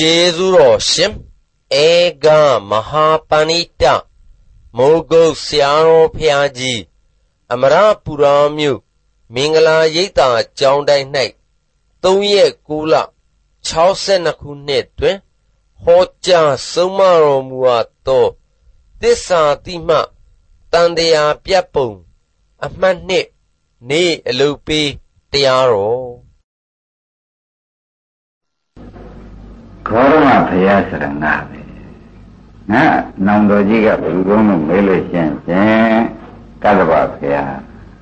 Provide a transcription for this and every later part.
Jezuro Shim Ega Mahapanita Mogo Siaro Piaji Amara Puramyu Mingala Yeta Joundai Night Toye Kula Chausenakune Twe Hoja Somaro Muato Tisa Tima Tandea Piapung Amane Ne Elupi Tiaro Korma Payasaranga Nandojiga Pugunu Melishan Kalaba Paya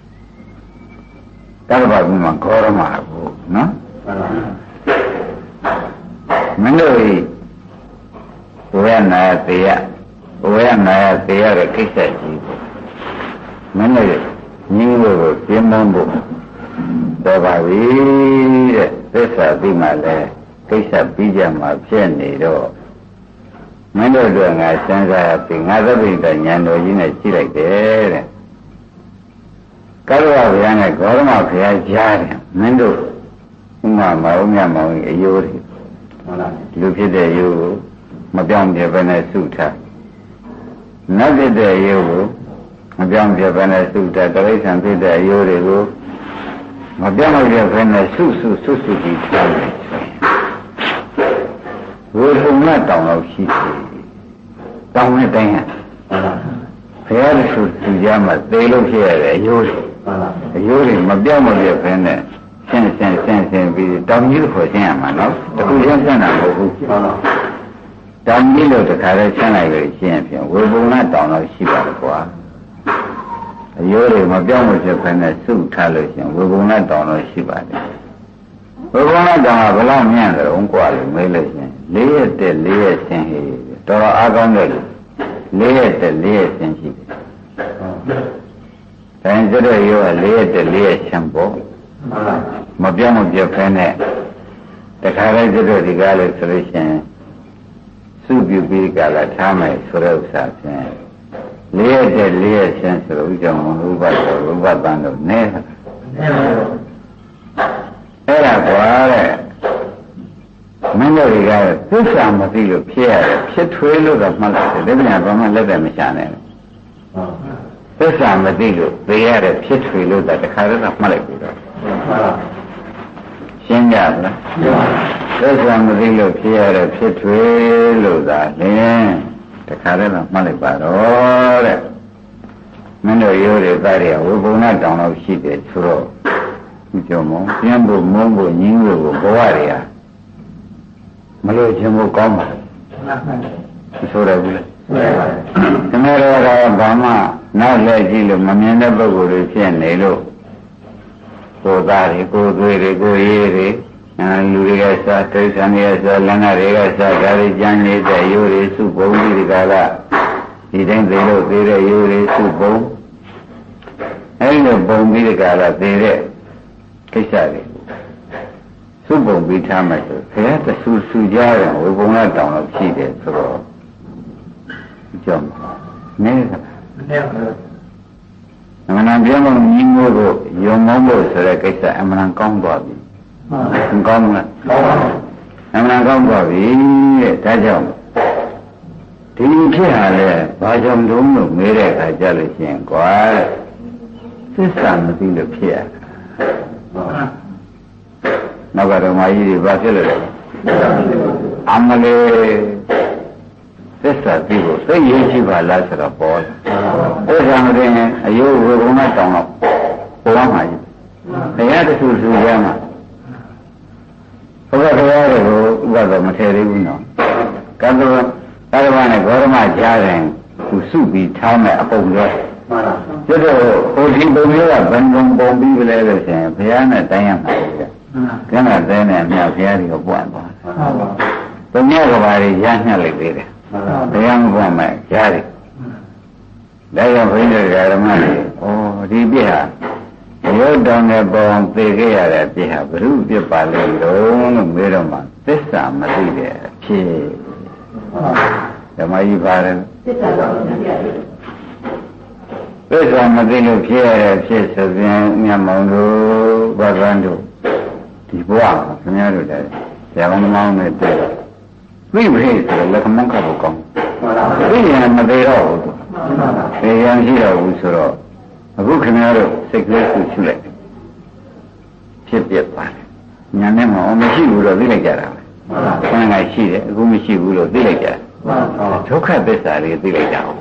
Kalaba Guma Korma no? Mendoi Uyanaya Paya Kisaji Mendoi Niwo Pimambu Dabavi Pesa Bimale Kisa Pijama Pianido Mendo doing I sense I have been other than Yano in a chile there. Kalua Yana Gorma Pia Jari, Mendo Umama Yuri. Look at the you, Madame Javana Suta. Not at the you, Madame Javana Suta, the race and did the Yuri. Madame Javana Susu. We're not down of sheep. Down with them. Fair should to Yama, they look here, a Yuri, Madame of your friend, sense, be down you for Yama, no? The Kujan, down below the Karajan, I will champion. We will not down of sheep at the bar. A Yuri, Madame of your friend, Sue Talusian, we will not down of sheep at it. We will not down of a long man, their own quality, Malaysian. Lay the layers in here. Dora Agonel. Lay the layers in here. Consider you a lay the layers shampoo. Mabiam of your friend. The carriage of the Gallic solution. Soup you be Gala Tame, Surosa. Lay the layers sense of Ruba Band of Never. Memory guy, this I'm a feel of Pierre, shit trail of Malta, living at Roman leather machine. This I'm a deal, they had a shit trail that the carrot of Malacura. Shinga, this I'm a deal of Pierre, a shit trail of that, the carrot of Malacura. Memory, you're a barrier, we will not down of sheep at Suro. Jomo, Yambo, Mumbo, Ningo, Boaria. Malo Jimbo Goma. So that will. The matter of Bama, now let you, Mamma Bogu, Nelo. Go that he go here, and Lurigasa, Trisania, Lana Regasa, Gary Jani, the Yuri, Subo, Gala. He then they look there, Yuri, Subo. And the Bombi Gala, there. Kisari. Subo be Tamas, he had the Sujaran, we will not down of cheated through. Jump. Never. When I'm young, you move, your mumbo, so like I said, I'm an uncommon. I'm an uncommon, Tajam. Didn't care, Bajam Dumu, Mirek, I jealousy and quiet. This time the thing appear. Nagara Mai Bachelor Amale Sister people, so you by Lazara Paul. There's something you will not down up. Poamai. They had to do Yama. Over the other material. Karavana Gorma Jaring, who soon be time upon that. Just Bumila, Bandung Bombi will ever say, Piana Diana. Cannot then and now hearing of one. The Nagavadi Yanali did it. The young woman, Jari. They have rendered Garamani. Oh, Ribia. You're down there, born, they get at the have root your pali, own Mirama. This time, I see there. The Mai Baran. This time, I think of here, she's a Yamandu, Barandu. The bois, the Yaman mounted there. သိပြီဆိုတော့လက်ခမန်းကပ်ဖို့ကောင်းသိရင်မသေးတော့ဘူးသိရင်ရှိတော့ဘူးဆိုတော့အခုခင်ဗျားတို့စိတ်ကလေးကိုချူလိုက်ဖြစ်ပြပါတယ်ညာနဲ့မှမရှိဘူးလို့သိလိုက်ကြတာပဲခဏကရှိတယ်အခုမရှိဘူးလို့သိလိုက်ကြတာဒုက္ခသစ္စာလေးသိလိုက်ကြအောင်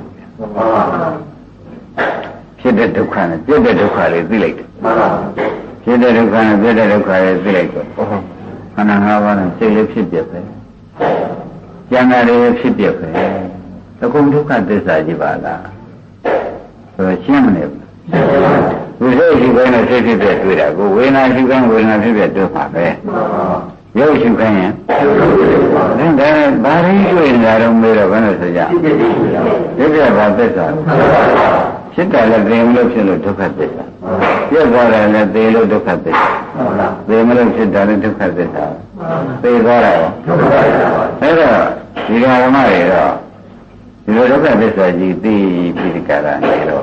ဖြစ်တဲ့ဒုက္ခနဲ့ပြည့်တဲ့ဒုက္ခလေးသိလိုက်တယ်ဖြစ်တဲ့ဒုက္ခနဲ့ပြည့်တဲ့ဒုက္ခလေးသိလိုက်တော့ခန္ဓာ၅ပါးနဲ့စိတ်လေးဖြစ်ပြပဲဉာဏ်လေးဖြစ်ပြပဲအကုန်ဒုက္ခသစ္စာကြီးပါလားဆိုတော့ရှင်းမနေဘူးဘုရားရှိခိုင်းတဲ့စိတ်ဖြစ်ပြတွေ့တာကိုဝေဒနာရှိခိုင်းဝေဒနာဖြစ်ပြတွေ့မှာပဲရုပ်ရှိခိုင်းရင်ဒါဘာရင်းတွေ့နေတာတော့မေးတော့ဘယ်လိုဆိုကြဖြစ်ပြပါသစ္စာဖြစ်တယ်လည်းသိမလို့ဖြစ်လို့ဒုက္ခသစ္စာပြည့်သွားတယ်လည်းသိလို့ဒုက္ခသစ္စာသိမလို့ဖြစ်တယ်လည်းဒုက္ခသစ္စာသိသွားတယ်အဲ့တော့ဒီဃာရမတွေတော့ဒီလိုဒုက္ခသစ္စာကြီးသိပြီးဒီကရနေတော့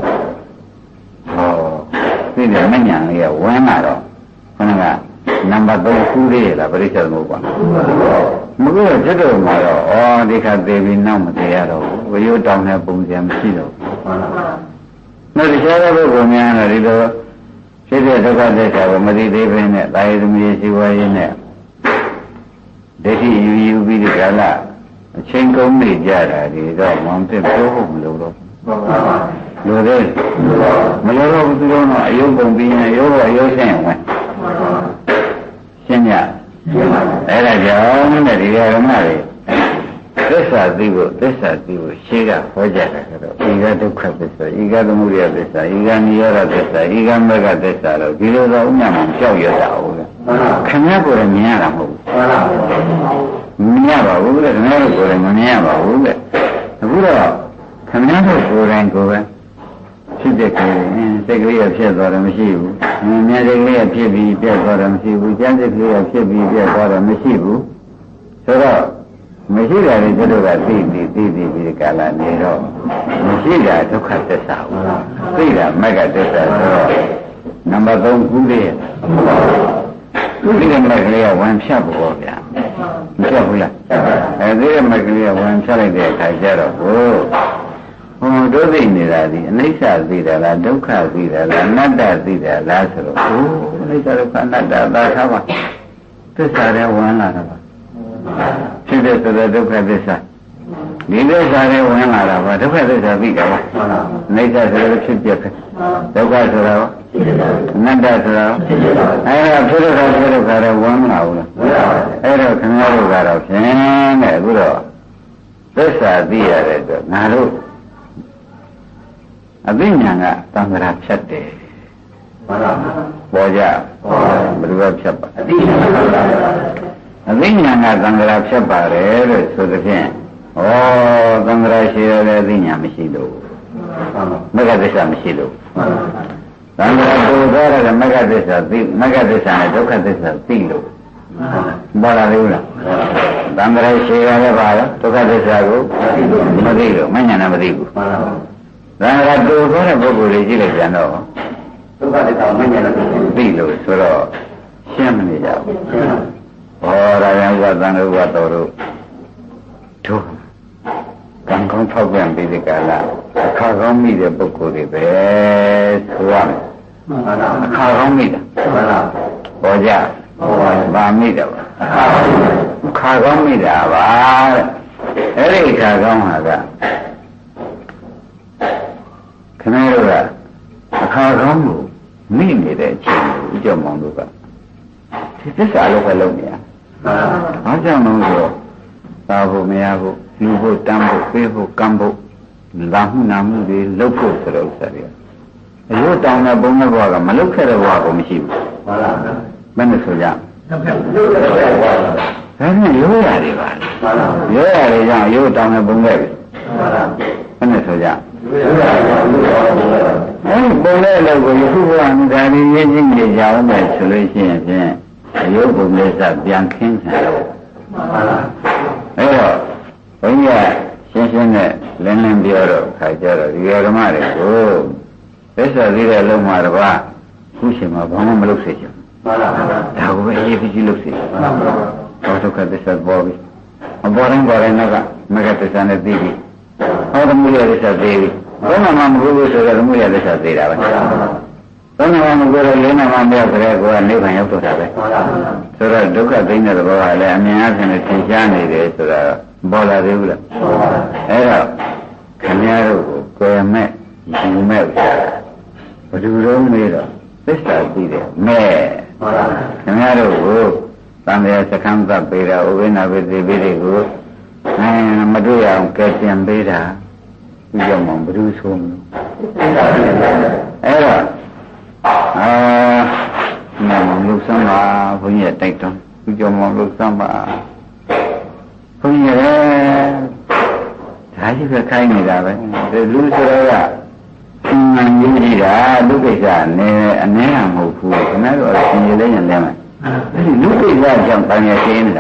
သိတယ်မဉဏ်လေးကဝမ်းလာတော့ခဏကနံပါတ်3ခုလေးလားပြိဿသမုပ္ပါမကူတော့ဖြစ်တော့မှာတော့ဒီခါသေးပြီးနောက်မသေးရတော့ဘူးဝိယုတောင်းတဲ့ပုံစံမရှိတော့ဘူးနောက်တရားတော်ပုဂ္ဂိုလ်များတော့ဒီလိုဖြစ်တဲ့ဒုက္ခသစ္စာကိုမသိသေးဘဲနဲ့တာယသမီးရှိဝါရင်းနဲ့ဒိဋ္ဌိယူပြီးဒီကလာအချင်းကုန်နေကြတာဒီတော့မောင်ပြပြောဖို့မလိုတော့လိုသေးမလိုတော့ဘူးသူတို့ကအယုံပုံပြီးရင်ရောအယုံဆင်းဝင်ရှင်းကြအဲ့ဒါကြောင့်တဲ့ဒီဓမ္မတွေသစ္စာသိဖို့ရှင်းကဟောကြတယ်ဆိုတော့ဤကဒုက္ခသစ္စာဤကသမုဒယသစ္စာဤကနိရောဓသစ္စာဤကမဂ္ဂသစ္စာတော့ဒီလိုတော့ဥညာမှကြောက်ရတာဟုတ်ကဲ့ခင်ဗျားကိုယ်လည်းမြင်ရတာမဟုတ်ဘူးမြင်ရပါဘူးတဲ့ခင်ဗျားတို့ကိုယ်လည်းမမြင်ရပါဘူးတဲ့အခုတော့ခင်ဗျားတို့ကိုယ်တိုင်ကိုယ်ပဲဖြစ်တဲ့ကလေးစိတ်ကလေးရဖြစ်သွားတယ်မရှိဘူး။ဉာဏ်စိတ်ကလေးရဖြစ်ပြီးပြတ်သွားတယ်မရှိဘူး။ဉာဏ်စိတ်ကလေးရဖြစ်ပြီးပြတ်သွားတယ်မရှိဘူး။ဆိုတော့မရှိတာတွေတို့ကသိပြီးကာလနေတော့မရှိတာဒုက္ခသစ္စာဘူး။သိတာမဂ္ဂသစ္စာဆိုတော့နံပါတ်3ခုလေးဒီကမဂ္ဂလေးကဝံဖြတ်ဖို့ဗျာ။မဖြတ်ဘူးလား။အဲဒီကမဂ္ဂလေးကဝံဖြတ်လိုက်တဲ့အခါကျတော့ဒုသိနေတာဒီအနိစ္စသိတာလားဒုက္ခသိတာလားအနတ္တသိတာလားဆိုတော့အနိစ္စဒုက္ခအနတ္တသာထားပါသစ္စာတွေဝင်လာတာပါဖြစ်တဲ့သဒုက္ခသစ္စာဒီသစ္စာတွေဝင်လာတာပါဒုက္ခသစ္စာသိတာပါအနိစ္စဆိုတော့ဖြစ်ပြက်ဒုက္ခဆိုတော့အနတ္တဆိုတော့အဲ့ဒါဖြစ်တဲ့ဒုက္ခတွေဝင်လာဘူးလားအဲ့တော့ခင်ဗျားတို့ကတော့ဖြင့်တဲ့အခုတော့သစ္စာသိရတဲ့အတွက်ငါတို့အသိဉာဏ်ကသံဃာဖြတ်တယ်မှန်ပါဘူးပေါ်ကြဘယ်လိုဖြတ်ပါအသိဉာဏ်ကသံဃာဖြတ်ပါတယ်လို့ဆိုသဖြင့်သံဃာရှိရတဲ့အသိဉာဏ်မရှိလို့မဂ္ဂသစ္စာမရှိလို့သံဃာပူသွားတဲ့မဂ္ဂသစ္စာသိမဂ္ဂသစ္စာနဲ့ဒုက္ခသစ္စာသိလို့ဘာလာလဲလားသံဃာရှိရတဲ့ဘာလဲဒုက္ခသစ္စာကိုမသိလို့မဉာဏ်နဲ့မသိဘူးသံဃာတူခေါ်တဲ့ပုဂ္ဂိုလ်တွေကြည့်လိုက်ပြန်တော့ဒုက္ခသစ္စာမဉ္ဇဉ်နဲ့သိလို့ဆိုတော့ရှင်းမနေကြဘူး။ရာယံဥပသံဃာဥပတော်တို့တို့ကံကောင်းထောက်ပြန်ပြီးဒီကလာအခါကောင်းမိတဲ့ပုဂ္ဂိုလ်တွေပဲဆိုရမယ်။အခါကောင်းမိတာဟောကြဗာမိတာပါအခါကောင်းမိတာပါတဲ့အဲ့ဒီအခါကောင်းဟာကခင်ဗျားတို့ကအခါကောင်းကိုမိနေတဲ့အချိန်ကိုဥကြမောင်တို့ကဒီသစ္စာလို့ပဲလုပ်နေရ။ဘာကြောင့်လဲဆိုတော့သာဖို့မရဖို့လူဖို့တမ်းဖို့ပေးဖို့ကမ်းဖို့လာမှုနာမှုတွေလုပ်ဖို့ဆိုတော့ဥစ္စာတွေအရိုးတောင်းတဲ့ဘုံတဲ့ဘဝကမလုပ်ခဲ့တဲ့ဘဝကမရှိဘူး။ဟုတ်လား။မင်းတို့ဆိုကြ။လုပ်ခဲ့တဲ့ဘဝ။ဒါနဲ့ရိုးရတယ်ပါ။ဟုတ်လား။ရိုးရတယ်ကြောင့်အရိုးတောင်းတဲ့ဘုံတဲ့ပြီ။ဟုတ်လား။မင်းတို့ဆိုကြ။အဲဒီပုံလေးလောက်ကိုယခုဘဝမှာဒါရင်းရင်းချင်းကြကြအောင်မယ်ဆိုလို့ရှိရင်ဖြင့်အယုတ်ပုံလေးစပြန်ခင်းချင်တော့မှန်ပါအဲ့တော့ဘုန်းကြီးကရှင်းရှင်းနဲ့လင်းလင်းပြောတော့ခါကြတော့ဒီဓမ္မတွေကိုသစ္စာသေးတဲ့လုံးမှာတပါးခုရှင်မှာဘာမှမလုပ်စေချင်မှန်ပါဒါကိုပဲအရေးကြီးလုပ်စေမှန်ပါဘာဒုက္ခသစ္စာပေါ်ပြီပေါ်တိုင်းနောက်ကမကတ္တစံနဲ့သိပြီဟောသမုဒယသစ္စာသိပြီဘယ်မှာမှမဟုတ်ဘူးဆိုတော့သမုဒယသစ္စာသိတာပဲဘယ်မှာမှမဟုတ်တော့လေးနာမှမရောက်ကြတဲ့ကိုကနိဗ္ဗာန်ရောက်တော့တာပဲဆိုတော့ဒုက္ခသိတဲ့သဘောကလည်းအမြင်အချင်းနဲ့သင်ရှားနေတယ်ဆိုတာပေါ်လာသေးဘူးလားအဲ့တော့ခင်ဗျားတို့ကိုယ်မဲ့ယူမဲ့ဥစ္စာဘယ်လိုလုပ်နေတော့သစ္စာသိတယ်မဲ့ခင်ဗျားတို့ကိုသံဃာစခန်းသတ်ပေးတာဥပိ္ပနာပိသိပိတွေကိုမတွေ့အောင်ကဲတင်ပေးတာဒီကြောင့်မှဘယ်သူဆိုမလဲအဲ့တော့လူစမ်းပါဘုန်းကြီးတိုက်တွန်းဒီကြောင့်မှလူစမ်းပါဘုန်းကြီးဒါကြီးပဲခိုင်းနေတာပဲလူဆိုတော့ကမှန်ကြီးကြီးတာလူကိစ္စနဲ့အနည်းငယ်မဟုတ်ဘူးခင်ဗျားတို့အရှင်ကြီးလည်းညံတယ်မယ်အဲ့ဒီလူကိစ္စကြောင့်တန်ရရှင်းနေတာ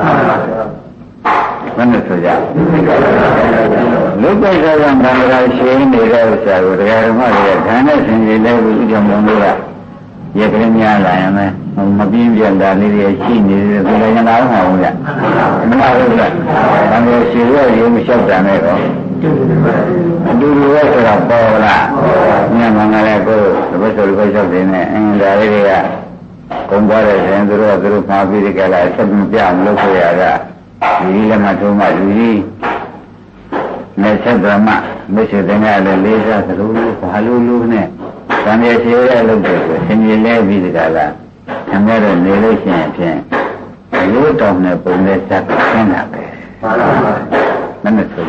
ဘယ်နဲ့ဆိုကြလူကိစ္စကြောင့်တန်ရရှင်းနေတဲ့ဥစ္စာကိုတရားဓမ္မတွေခန္ဓာရှင်ကြီးလည်းဥကြောင့်မလို့ကရက်ကလေးများလာရင်လည်းမပြင်းပြတာလေးတွေရှိနေတယ်ဘယ်လိုညာတော့မဟုတ်ဘူးကြမလားဘူးလားတန်ရရှင်းရရင်မလျှောက်တာနဲ့တော့အတူတူပဲဆိုတော့ပေါ်လာညမငါလည်းကိုယ်တပတ်ဆိုဒီဘက်လျှောက်တယ်နဲ့ဒါလေးတွေကကုန်သွားတဲ့ရင်သူတို့မှာပြီးဒီကလာဆက်မပြမလို့ဆိုရတာဒီလည်းမထုံးမှလူကြီးနဲ့ဆက်ဗြဟ္မမရှိတဲ့ငါလည်းလေးစားသလိုဘာလို့နဲ့တန်ရရှိရလို့တယ်ဆိုဆင်ကြီးလဲပြီးဒီကလာခင်ဗျားတို့နေလို့ရှိရင်ဖြင့်ရိုးတောင်နဲ့ပုံနဲ့စပ်ဆင်းတာပဲမနဲ့ဆိုကြ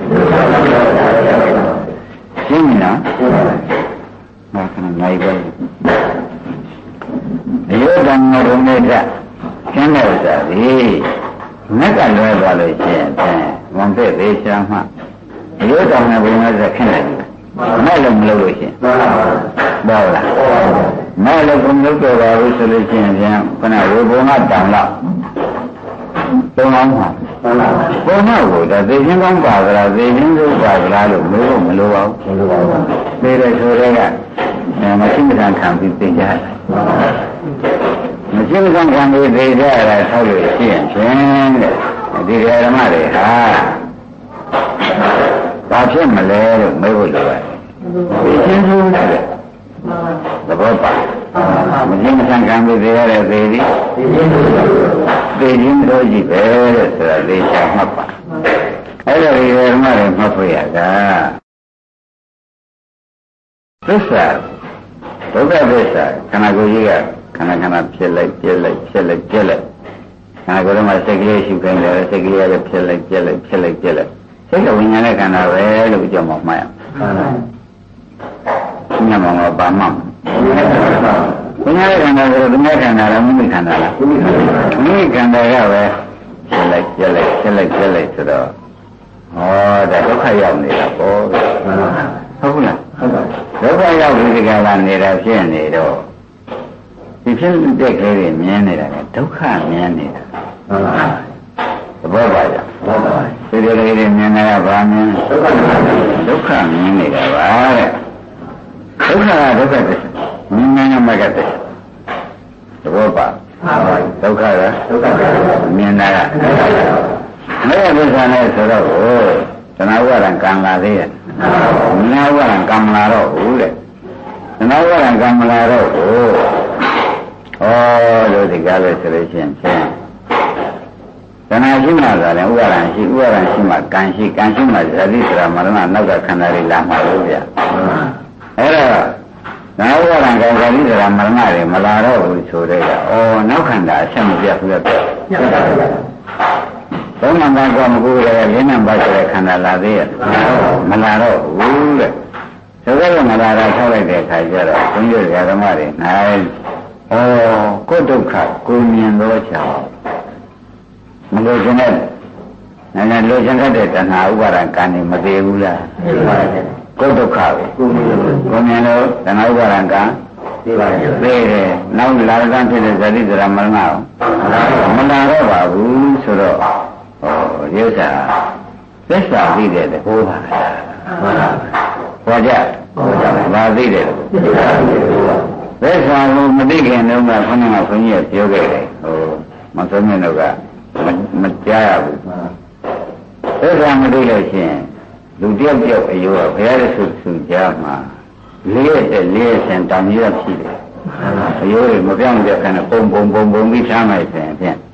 ရှင်းပြီနော်ဘာကနိုင်ပဲအယောဓမ္မဘုံနဲ့ကရှင်းတဲ့ဥစ္စာဒီငက်ကလွဲသွားလို့ရှိရင်ဝန်သက်သေးချာမှအယောဓမ္မဘုံနဲ့ခင်းတယ်မဲ့လို့မလုပ်လို့ရှိရင်ပေါ့လားမဲ့လို့ဘုံလုပ်တော့ပါဘူးဆိုလို့ရှိရင်ပြန်ခဏဝေဘုံကတောင်တော့သုံးအောင်ပါဘုံကဒါသေခြင်းကောင်းပါသလားသေခြင်းလို့ပါသလားလို့လို့မလိုပါဘူးသေတယ်ဆိုတော့ကမရှိမခံခံပြီးသိကြတယ်မရှိမခံခံပြီးသိကြရတာဆောက်လို့ရှိရင်ဖြင့်ဒီဓမ္မတွေဟာဘာဖြစ်မလဲလို့မေးဖို့လိုပါတယ်သိခြင်းဆိုတဲ့သဘောပါမရှိမခံခံပြီးသိရတဲ့သေသည်သိခြင်းတို့ကြီးပဲတဲ့ဆိုတာသိချာမှတ်ပါအဲ့ဒါဒီဓမ္မတွေမှတ်ဖို့ရတာသစ္စာဒုက္ခသစ္စာခန္ဓာကိုယ်ကြီးကခန္ဓာဖြစ်လိုက်ပြက်လိုက်ခန္ဓာကိုယ်ထဲမှာစိတ်ကလေးရှိခိုင်းတယ်စိတ်ကလေးကလည်းဖြစ်လိုက်ပြက်လိုက်စိတ်ကဝိညာဉ်နဲ့ခန္ဓာပဲလို့ကြောက်မှမှတ်ရအောင်ညမှာပါမှဝိညာဉ်နဲ့ခန္ဓာဆိုတော့ဒီမဲ့ခန္ဓာလားမိမိခန္ဓာလားမိမိခန္ဓာကပဲဖြစ်လိုက်ပြက်လိုက်ဆိုတော့ဟောဒါဒုက္ခရောက်နေတာပေါ့ဟုတ်လားဒုက္ခရောက်ပြီးဒီကလာနေတာဖြစ်နေတော့ဒီဖြစ်တဲ့ကလေးတွေမြင်နေတာကဒုက္ခမြင်နေတာသဘောပါကြဒီကလေးတွေမြင်နေတာဗာမြင်ဒုက္ခမြင်နေတာပါတဲ့ဒုက္ခကဒုက္ခသစ္စာမြင်နေတာမကတည်းကသဘောပါဒုက္ခကမြင်တာကမရသစ္စာနဲ့ဆိုတော့တဏှာဝရံကံလာသေးရဲ့မနာဝရံကံမလာတော့ဘူးတဲ့တဏှာဝရံကံမလာတော့ဘူးလို့ဒီကားလို့ဆိုလို့ရှိရင်ဖြင့်တဏှာရှိမှသာလဲဥပါဒံရှိမှကံရှိမှဇာတိစရာမရဏနောက်ကခန္ဓာတွေလာမှာလို့ဗျအဲ့တော့နာဝရံကံဇာတိစရာမရဏတွေမလာတော့ဘူးဆိုတဲ့ကနောက်ခန္ဓာအဆက်မပြတ်ဘူးလေသုံးနံပါတ်ကမကူရတဲ့၄နံပါတ်ဆိုတဲ့ခန္ဓာလာသေးရဲ့မလာတော့ဘူးတဲ့ဆိုတော့မလာတာထောက်လိုက်တဲ့အခါကျတော့ဘုန်းကြီးဓမ္မတွေနိုင်ကိုယ်ဒုက္ခကိုမြင်တော့ချာမလို့ခြင်းနဲ့နာလိုချင်တဲ့တဏှာဥပါဒံကံနေမသေးဘူးလားကိုယ်ဒုက္ခကိုမြင်လို့တဏှာဥပါဒံကံသိပါတယ်သိတယ်နောက်လာရကံဖြစ်တဲ့ဇာတိဇရာမရဏကိုမလာတော့ပါဘူးဆိုတော့ဒီဥစ္စာသစ္စာသိတဲ့တဘောပါဟောကြဘာသိတဲ့သစ္စာကိုမသိခင်တုန်းကခဏကဘုန်းကြီးကပြောခဲ့တယ်မဆုံးမြတ်တို့ကမကြားရဘူးစ္စာမသိလို့ရှိရင်လူတယောက်အယိုးကဘုရားရဲ့ဆုကြားမှာလေးဆင်တောင်ကြီးရရှိတယ်အယိုးတွေမပြောင်းပြခနဲ့ပုံပြီးထားလိုက်ဆိုရင်ဖြင့်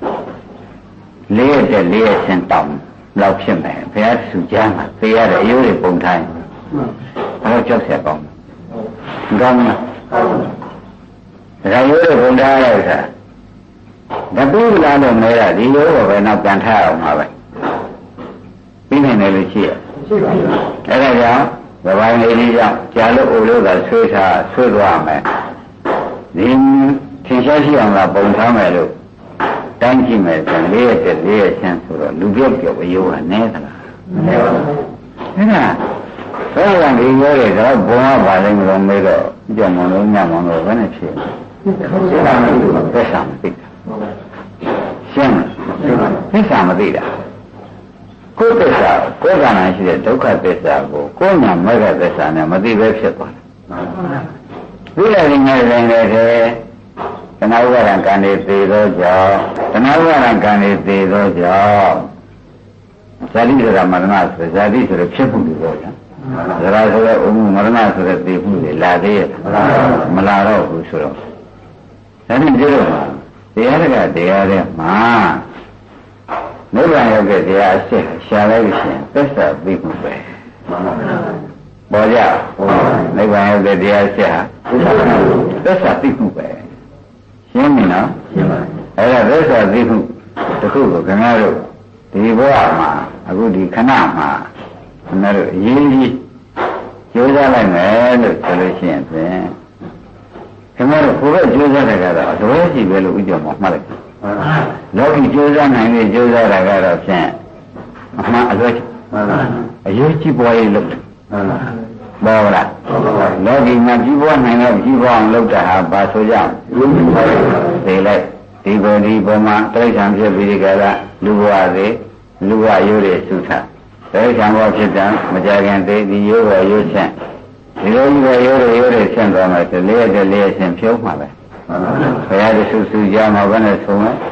လေးဆင်တောင်လောက်ဖြစ်မယ်ဘုရားဆုကြားမှာသိရတဲ့အယိုးတွေပုံထားရင်ဘာလို့ကြောက်ဆက်ကောင်းကောင်းလားဒါရိုးတွေပုံထားရတဲ့အခါတပူလာလို့မဲတာဒီရိုးကိုပဲနောက်ပြန်ထားအောင်ပါပဲပြီးနေတယ်လို့ရှိရအဲ့ဒါကြောင့်ဗပိုင်းလေးကြောင့်ကြာလို့အိုလို့သာဆွေးသွားမယ်ဒီထင်ရှားရှိအောင်လားပုံထားမယ်လို့တိုင်းကြည့်မယ်ဆိုလေးရချင်းဆိုတော့လူပြော့အယိုးကနဲသလားမနဲပါဘူးအဲ့ဒါဘယ်ကဒီရိုးတွေတော့ဘုံကပါလိမ့်မလို့မေးတော့ကြောင်မလို့ညမောင်လို့ဘယ်နဲ့ဖြစ်သစ္စာမသိဘူးသစ္စာမသိတာရှင်းလားသစ္စာမသိတာကိုယ်သစ္စာကိုယ်ကံရှိတဲ့ဒုက္ခသစ္စာကိုကိုယ်ညာမဲ့တဲ့သစ္စာနဲ့မသိပဲဖြစ်သွားတယ်ဒီလိုနေနေတယ်တဏှာဥပါဒံကံတွေသေသောကြောင့်တဏှာဥပါဒံကံတွေသေသောကြောင့်ဇာတိဆိုတာမရဏဆိုဇာတိဆိုတဲ့ဖြစ်မှုတွေပေါ့ဗျာဇရာဆိုတဲ့ဥမှုမရဏဆိုတဲ့သေမှုတွေလာသေးရဲ့မလာတော့ဘူးဆိုတော့ဒါနဲ့ပြောတော့တရားတဲ့မှာနိဗ္ဗာန်ရောက်တဲ့တရားအစစ်ရှာလိုက်လို့ရှိရင်သစ္စာသိမှုပဲပေါ်ကြနိဗ္ဗာန်ရောက်တဲ့တရားအစစ်ဟာသစ္စာသိမှုပဲရှင်းပြီနော်အဲ့ဒါသစ္စာသိမှုတခုကိုခင်ဗျားတို့ဒီဘဝမှာအခုဒီခဏမှာခင်ဗျားတို့အရေးကြီးကြိုးစားလိုက်မယ်လို့ဆိုလို့ရှိရင်ဖြင့်ခင်ဗျားတို့ဘုရားကြိုးစားတဲ့ကတော့အတော်ရှိပဲလို့ဥကြမှာမှတ်လိုက်လောကီကြိုးစားနိုင်လေကြိုးစားတာကတော့ဖြင့်အမှန်အလွယ်အရေးကြီးပွားရေးလုပ်တယ်ဘောလားလောကီမှာကြီးပွားနိုင်တော့ကြီးပွားအောင်လုပ်တာဟာဘာဆိုကြသိလိုက်ဒီပေါ်မှာတိရစ္ဆာန်ဖြစ်ပြီးဒီကရလူဘဝသေးလူဘဝရိုးတွေသုထတိရစ္ဆာန်ဘဝဖြစ်တာမကြခင်သေးဒီရိုးဘဝရိုးချင်းဒီလိုကြီးပဲရိုးတွေဆင့်သွားမယ်ဆိုလေးဆင့်ဖြုံးမှာပဲဘုရားတဆူကြမှာဘယ်နဲ့ဆုံးလဲ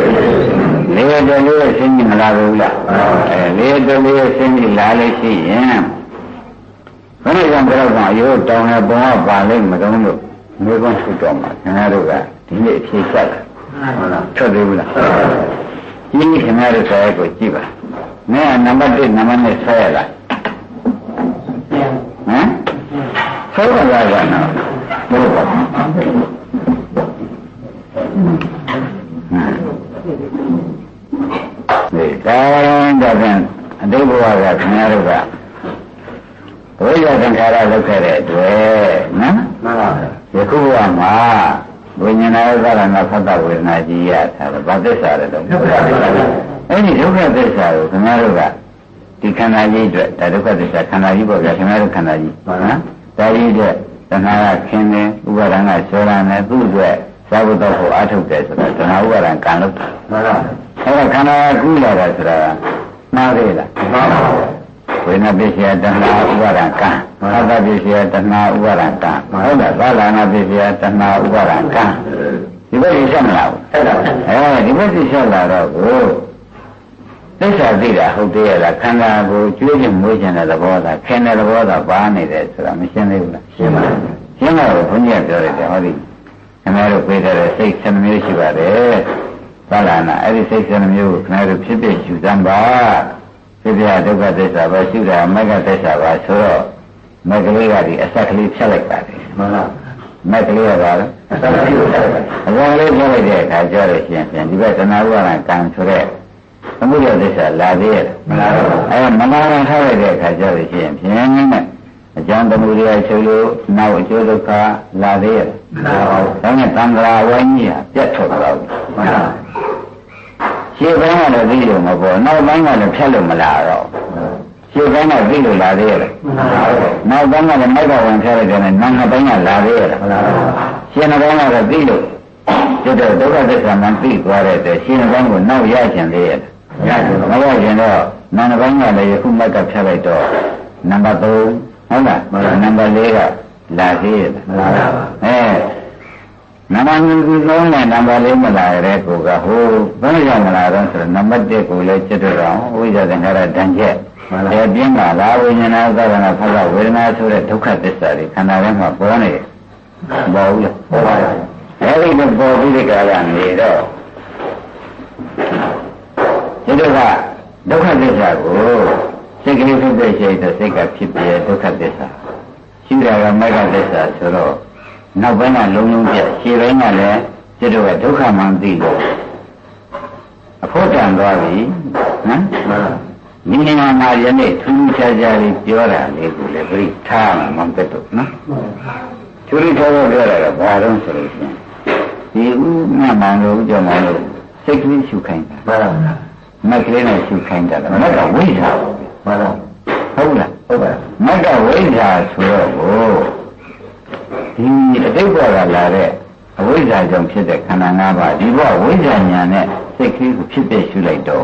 လေးဆင့်ကြီးမလာဘူးလားလေးဆင့်ကြီးလာလို့ရှိရင်ဘယ်နဲ့ကြောင့်ပြောတော့ရိုးတောင်းတဲ့ဘုံကပါလိမ့်မတုံးလို့မျိုးကောင်းထုတ်တော့မှာခင်ဗျားတို့ကဒီနေ့အဖြေဆက်လာဟုတ်လားထွက်သေးဘူးလားဒီနေ့ခင်ဗျားတို့ဆရာကိုကြည့်ပါမင်းကနံပါတ်1နံပါတ်2ဆွဲရလားဟမ်ဆွဲရလားကနော်ဟုတ်ပါဘူးဒီတိုင်းတော့အတိတ်ဘဝကခင်ဗျားတို့ကဘုရားသင်္ခါရလောက်ခဲ့တဲ့အတွက်နော်မှန်ပါဗျယခုဘဝမှာဝိညာဏဥပါဒနာဖတ်တာဝေဒနာကြီးရတာဗာသစ္စာတဲ့တော့အဲ့ဒီဒုက္ခသစ္စာကိုခင်ဗျားတို့ကဒီခန္ဓာကြီးအတွက်ဒါဒုက္ခသစ္စာခန္ဓာကြီးပေါ့ဗျာခင်ဗျားတို့ခန္ဓာကြီးနော်ဒါကြီးအတွက်တဏှာကခင်းတယ်ဥပါဒနာကဆောရမယ်သူ့အတွက်သာဝတ္တကိုအားထုတ်တယ်ဆိုတာတဏှာဥပါဒနာကံလို့မှန်ပါအဲ့ဒါခန္ဓာကကူးလာတာဆိုတာမှားသေးလားမှန်ပါဝိညာဉ်ပစ္စယတဏှာဥပါဒကံသတ္တပစ္စယတဏှာဥပါဒကံဟုတ်လားသာလနာပစ္စယတဏှာဥပါဒကံဒီဘက်ကြီးဆက်မလားဘူးဒီဘက်ကြီးဆက်လာတော့ကိုသစ္စာသိတာဟုတ်သေးရလားခန္ဓာကိုကျွေးခြင်းမွေးခြင်းတဲ့သဘောသာခင်တဲ့သဘောသာပါနေတယ်ဆိုတာမရှင်းသေးဘူးလားရှင်းပါပြီရှင်းတော့ဘုန်းကြီးကပြောတယ်ဟောဒီခင်ဗျားတို့ပြေးတဲ့စိတ်7မျိုးရှိပါတယ်သာလနာအဲ့ဒီစိတ်7မျိုးကိုခင်ဗျားတို့ဖြစ်ဖြစ်ယူစမ်းပါဖြစ်ပြဒုက္ခသစ္စာပဲရှုတာမဂ္ဂသစ္စာပါဆိုတော့မဂ္ဂလေးကဒီအစက်ကလေးဖြတ်လိုက်ပါတယ်မှန်လားမဂ္ဂလေးကပါလားအစက်ကလေးဖြတ်လိုက်ပါတယ်အစက်ကလေးဖြတ်လိုက်တဲ့အခါကျတော့ရှင်ပြန်ဒီဘက်တဏှာဥပါဒကံဆိုတဲ့သမုဒယသစ္စာလာသေးရဲ့မလာတော့မလာရင်ထားလိုက်တဲ့အခါကျတော့ရှင်ပြန်နဲ့အကြောင်းသမုဒယချုပ်လို့နောက်အကျိုးဒုက္ခလာသေးရဲ့မလာပါဘူးဒါနဲ့သံဃာဝိုင်းကြီးဟာပြတ်ထွက်သွားဘူးမှန်ပါရှင်းပိုင်းကလည်းသိလို့မပေါ်နောက်ပိုင်းကလည်းဖြတ်လို့မလာတော့ရှင်းပိုင်းကသိလို့လာသေးရဲ့နောက်ပိုင်းကလည်းမိုက်ကဝင်ဖြတ်လိုက်တယ်နဲ့နောက်ပိုင်းကလာသေးရဲ့ရှင်းပိုင်းကတော့သိလို့ကျွတ်တော့ဒုက္ခသစ္စာမှသိသွားတဲ့အတွက်ရှင်းပိုင်းကိုနောက်ရကျင်သေးရဲ့ရကျင်မရကျင်တော့နောက်ပိုင်းကလည်းယခုမိုက်ကဖြတ်လိုက်တော့နံပါတ်3ဟုတ်လားနံပါတ်4ကလာသေးရဲ့မလာပါဘူးနာမည်ကူဆုံးနဲ့နံပါတ်လေးမလာရဲကိုကဟိုဘယ်ကြောင့်မလာတော့ဆိုတော့နံပါတ်1ကိုလည်းจิตတော်ဝိဇ္ဇာသင်္ခါရတန်ချက်ဒီပြင်းကလာဝိညာဏသဗ္ဗနာဖတ်ဝေဒနာဆိုတဲ့ဒုက္ခသစ္စာတွေခန္ဓာထဲမှာပေါ်နေတယ်ပေါ်ဘူးလားပေါ်ပါရဲ့အဲဒီလိုပေါ်ပြီးဒီကရနေတော့ဒီတော့ကဒုက္ခသစ္စာကိုစိတ်ကလေးဖြစ်တဲ့ရှိတဲ့စိတ်ကဖြစ်ပြဒုက္ခသစ္စာရှိတာကမဂ္ဂသစ္စာဆိုတော့နောက်ပိုင်းကလုံးလုံးပြရှေ့ပိုင်းကလည်းဒီတော့ကဒုက္ခမှန်သိလို့အဖို့တန်သွားပြီဟမ်ဒီနေရာမှာယနေ့ထူးခြားခြားလေးပြောတာလေးကိုလည်းပြိထားမှာမဟုတ်တော့နော်ထူးခြားခြားပြောတာကဘာလို့ဆိုလို့ရှိရင်ဒီဥမြတ်မောင်တို့ကြောင့်မောင်တို့စိတ်ကလေးရှုခိုင်းတာမှန်ပါဗျာမက်ကလေးနဲ့ရှုခိုင်းတာမက်ကဝိဇ္ဇာမှန်ပါဟုတ်လားဟုတ်ပါမက်ကဝိဇ္ဇာဆိုတော့ဒီအတိတ်ဘဝကလာတဲ့အဝိဇ္ဇာကြောင့်ဖြစ်တဲ့ခန္ဓာ၅ပါးဒီဘဝဝိဇ္ဇာညာနဲ့စိတ်ကလေးကိုဖြစ်တဲ့ရှုလိုက်တော့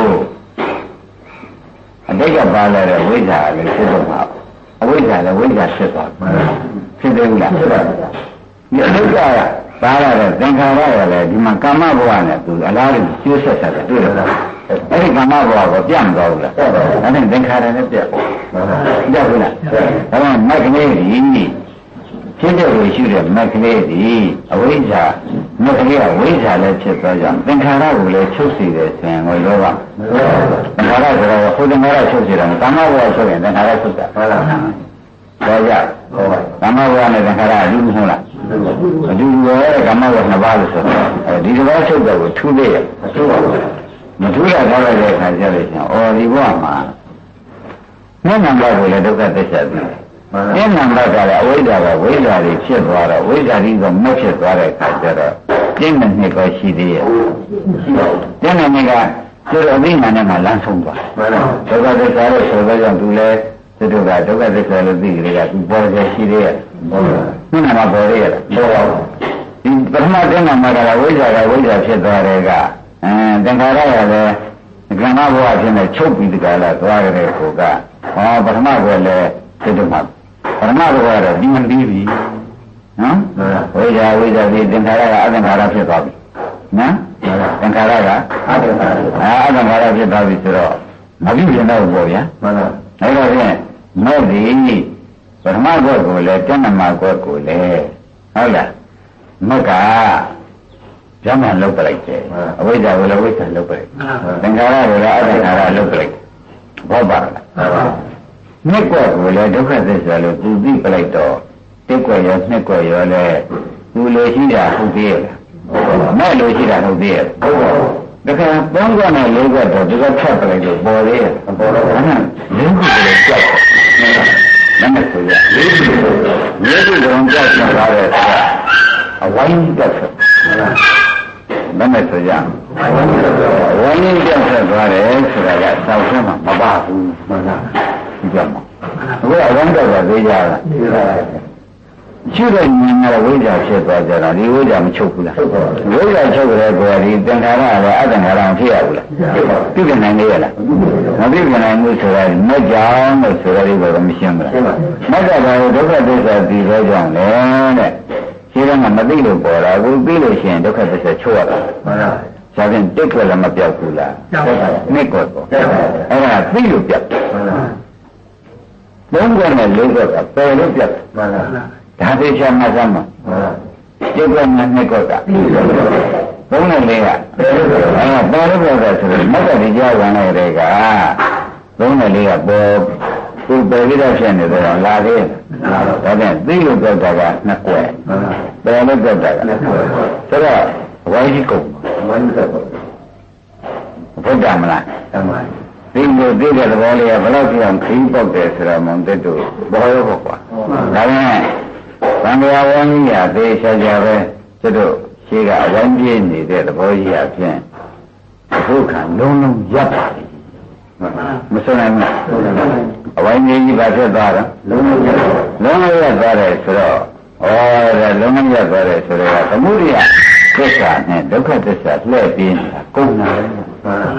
အတိတ်ကပါလာတဲ့ဝိဇ္ဇာလည်းဖြစ်တော့မှာအဝိဇ္ဇာလည်းဝိဇ္ဇာဖြစ်သွားဖြစ်တယ်ဘူးလားဖြစ်ပါဘူးဒီအတိတ်ကပါလာတဲ့သင်္ခါရရလည်းဒီမှာကာမဘဝနဲ့သူအလားတူကျိုးဆက်ဆက်တယ်တွေ့ရလားအဲ့ဒီကာမဘဝကိုပြတ်မသွားဘူးလားအဲ့ဒါသင်္ခါရနဲ့ပြတ်ပြတ်ဘူးလားဒါမှမက်ကလေးကြီးဖြစ်တဲ့ကိုရှိတဲ့မက်ကလေးကြီးအဝိဇ္ဇာမက်ကလေးကဝိဇ္ဇာလည်းဖြစ်သွားကြသင်္ခါရကိုလည်းချုပ်စီတယ်ဆိုရင်ဟောလောကသင်္ခါရဆိုတော့ဟိုသင်္ခါရချုပ်စီတယ်ကာမဘဝချုပ်ရင်သင်္ခါရချုပ်တာဟုတ်လားပြောကြကာမဘဝနဲ့သင်္ခါရအတူဟုတ်လားအတူရောကာမဘဝနှစ်ပါးလို့ဆိုတော့ဒီတစ်ပါးချုပ်တော့ကိုထူးသေးရဲ့မထူးရတော့တဲ့အခါကျတော့အော်ဒီဘဝမှာမျက်မှန်ဘကိုလည်းဒုက္ခသစ္စာပြီးမျက်မှန်ဘကလည်းအဝိဇ္ဇာကဝိဇ္ဇာတွေဖြစ်သွားတော့ဝိဇ္ဇာကြီးကမဖြစ်သွားတဲ့အခါကျတော့ကျင့်တဲ့နှစ်ကိုရှိသေးရဲ့ကျင့်တဲ့နှစ်ကကျတော့အသိဉာဏ်နဲ့မှလမ်းဆုံးသွားဒုက္ခသစ္စာလို့ဆိုတော့ကြောင့်သူလည်းသူတို့ကဒုက္ခသစ္စာလို့သိကြတယ်ကသူပေါ်ရရှိသေးရဲ့မျက်မှန်မှာပေါ်ရရဲ့ပေါ်ပါဘူးဒီပထမကျင့်တဲ့မှာကဝိဇ္ဇာကဝိဇ္ဇာဖြစ်သွားတဲ့ကသင်္ခါရရလည်းကမ္မဘဝဖြစ်နေချုပ်ပြီးဒီကလာသွားကြတဲ့ကိုကပထမဘဝလည်းဒီလိုမှပထမဘဝတော့ဒီမပြီးပြီနော်ဝိဇ္ဇာဒီသင်္ခါရကအသင်္ခါရဖြစ်သွားပြီနော်သင်္ခါရကအသင်္ခါရဖြစ်သွားပြီဆိုတော့မပြီးပြန်တော့ဘောဗျာမှန်ပါအဲ့တော့ဖြင့်မဲ့ဒီပထမဘဝကိုလည်းကျမ်းမာဘဝကိုလည်းဟုတ်လားမက်ကကျမ်းမာလုပ်ပလိုက်တယ်အဝိဇ္ဇာကိုလည်းဝိဇ္ဇာလုပ်ပလိုက်သင်္ခါရကိုလည်းအသင်္ခါရလုပ်ပလိုက်ဘောပါလားနှစ်ကွက်ကိုလည်းဒုက္ခသစ္စာလို့သူသိပလိုက်တော့တစ်ကွက်ရောနှစ်ကွက်ရောလည်းသူလိုရှိတာဟုတ်သေးရဲ့မဲ့လိုရှိတာဟုတ်သေးရဲ့ဟုတ်ပါဘူးဒါကသုံးကွက်နဲ့လေးကွက်တော့ဒီကဖြတ်ပလိုက်လို့ပေါ်သေးရဲ့ပေါ်တော့အဲ့ဒါလေးခုကိုလည်းကြောက်တယ်နည်းဆိုရလေးခုကတော့ကြောက်နေတာလေအဝိုင်းတက်ဆက်နည်းဆိုရဝိုင်းတက်ဆက်သွားတယ်ဆိုတာကစောက်ထဲမှာမပါဘူးမှန်လားဒီကြောင့်အခုအဝိုင်းတက်တာသေးကြလားရှိတဲ့ဉာဏ်နဲ့ဝိဇ္ဇာဖြစ်သွားကြတာဒီဝိဇ္ဇာမချုပ်ဘူးလားဝိဇ္ဇာချုပ်ကြတဲ့ကိုယ်ကဒီသင်္ခါရလည်းအသင်္ခါရမဖြစ်ရဘူးလားပြည့်နိုင်နေရလားမပြည့်နိုင်ဘူးဆိုတာမကြောင်လို့ဆိုတာဒီဘောမရှင်းဘူးလားမကြတာဒုက္ခသစ္စာဒီဘောကြောင့်လေတဲ့ရှိတဲ့ကမသိလို့ပေါ်တာအခုသိလို့ရှိရင်ဒုက္ခသစ္စာချုပ်ရတာမှန်ပါဒါဖြင့်တစ်ခွက်လည်းမပြောက်ဘူးလားနှစ်ခွက်ပေါ့အဲ့ဒါသိလို့ပြောက်သုံးခွက်နဲ့လေးခွက်ကပယ်လို့ပြောက်မှန်လားဒါသိချင်မှစမ်းမှာကျုပ်ကနှစ်ခွက်ကသုံးနဲ့လေးကပေါ်လို့ပြောတာဆိုတော့မတ်တဲ့ကြောက်ဝင်လိုက်တဲ့ကသုံးနဲ့လေးကပေါ်သူပယ်ပြီးတော့ဖြစ်နေတော့လာသေးဒါဖြင့်သိလို့ပြောတာကနှစ်ခွက်ပယ်လို့ပြောတာကနှစ်ခွက်ဆိုတော့ဝိုင်းကြီးကုန်ဝိုင်းတက်ပေါ့ဘုရားမလားဒီလိုသိတဲ့သဘောလေးကဘယ်လောက်ပြောင်းခီးပေါက်တယ်ဆိုတော့မောင်တက်တို့ဘောရောပေါ့ကွာဒါနဲ့သံဃာဝန်းကြီးကသေချာချာပဲသူတို့ရှိကအဝန်းပြင်းနေတဲ့သဘောကြီးအဖြစ်အခုခံလုံးလုံးရပ်ပါလိမ့်မစွနိုင်ဘူးအဝန်းကြီးပါဖြစ်သွားတော့လုံးလုံးရပ်သွားတယ်ဆိုတော့ဒါလုံးလုံးရပ်သွားတယ်ဆိုတော့သမုဒိယသစ္စာနဲ့ဒုက္ခသစ္စာလှည့်ပြီးနေတာကုန်တာလေဟမ်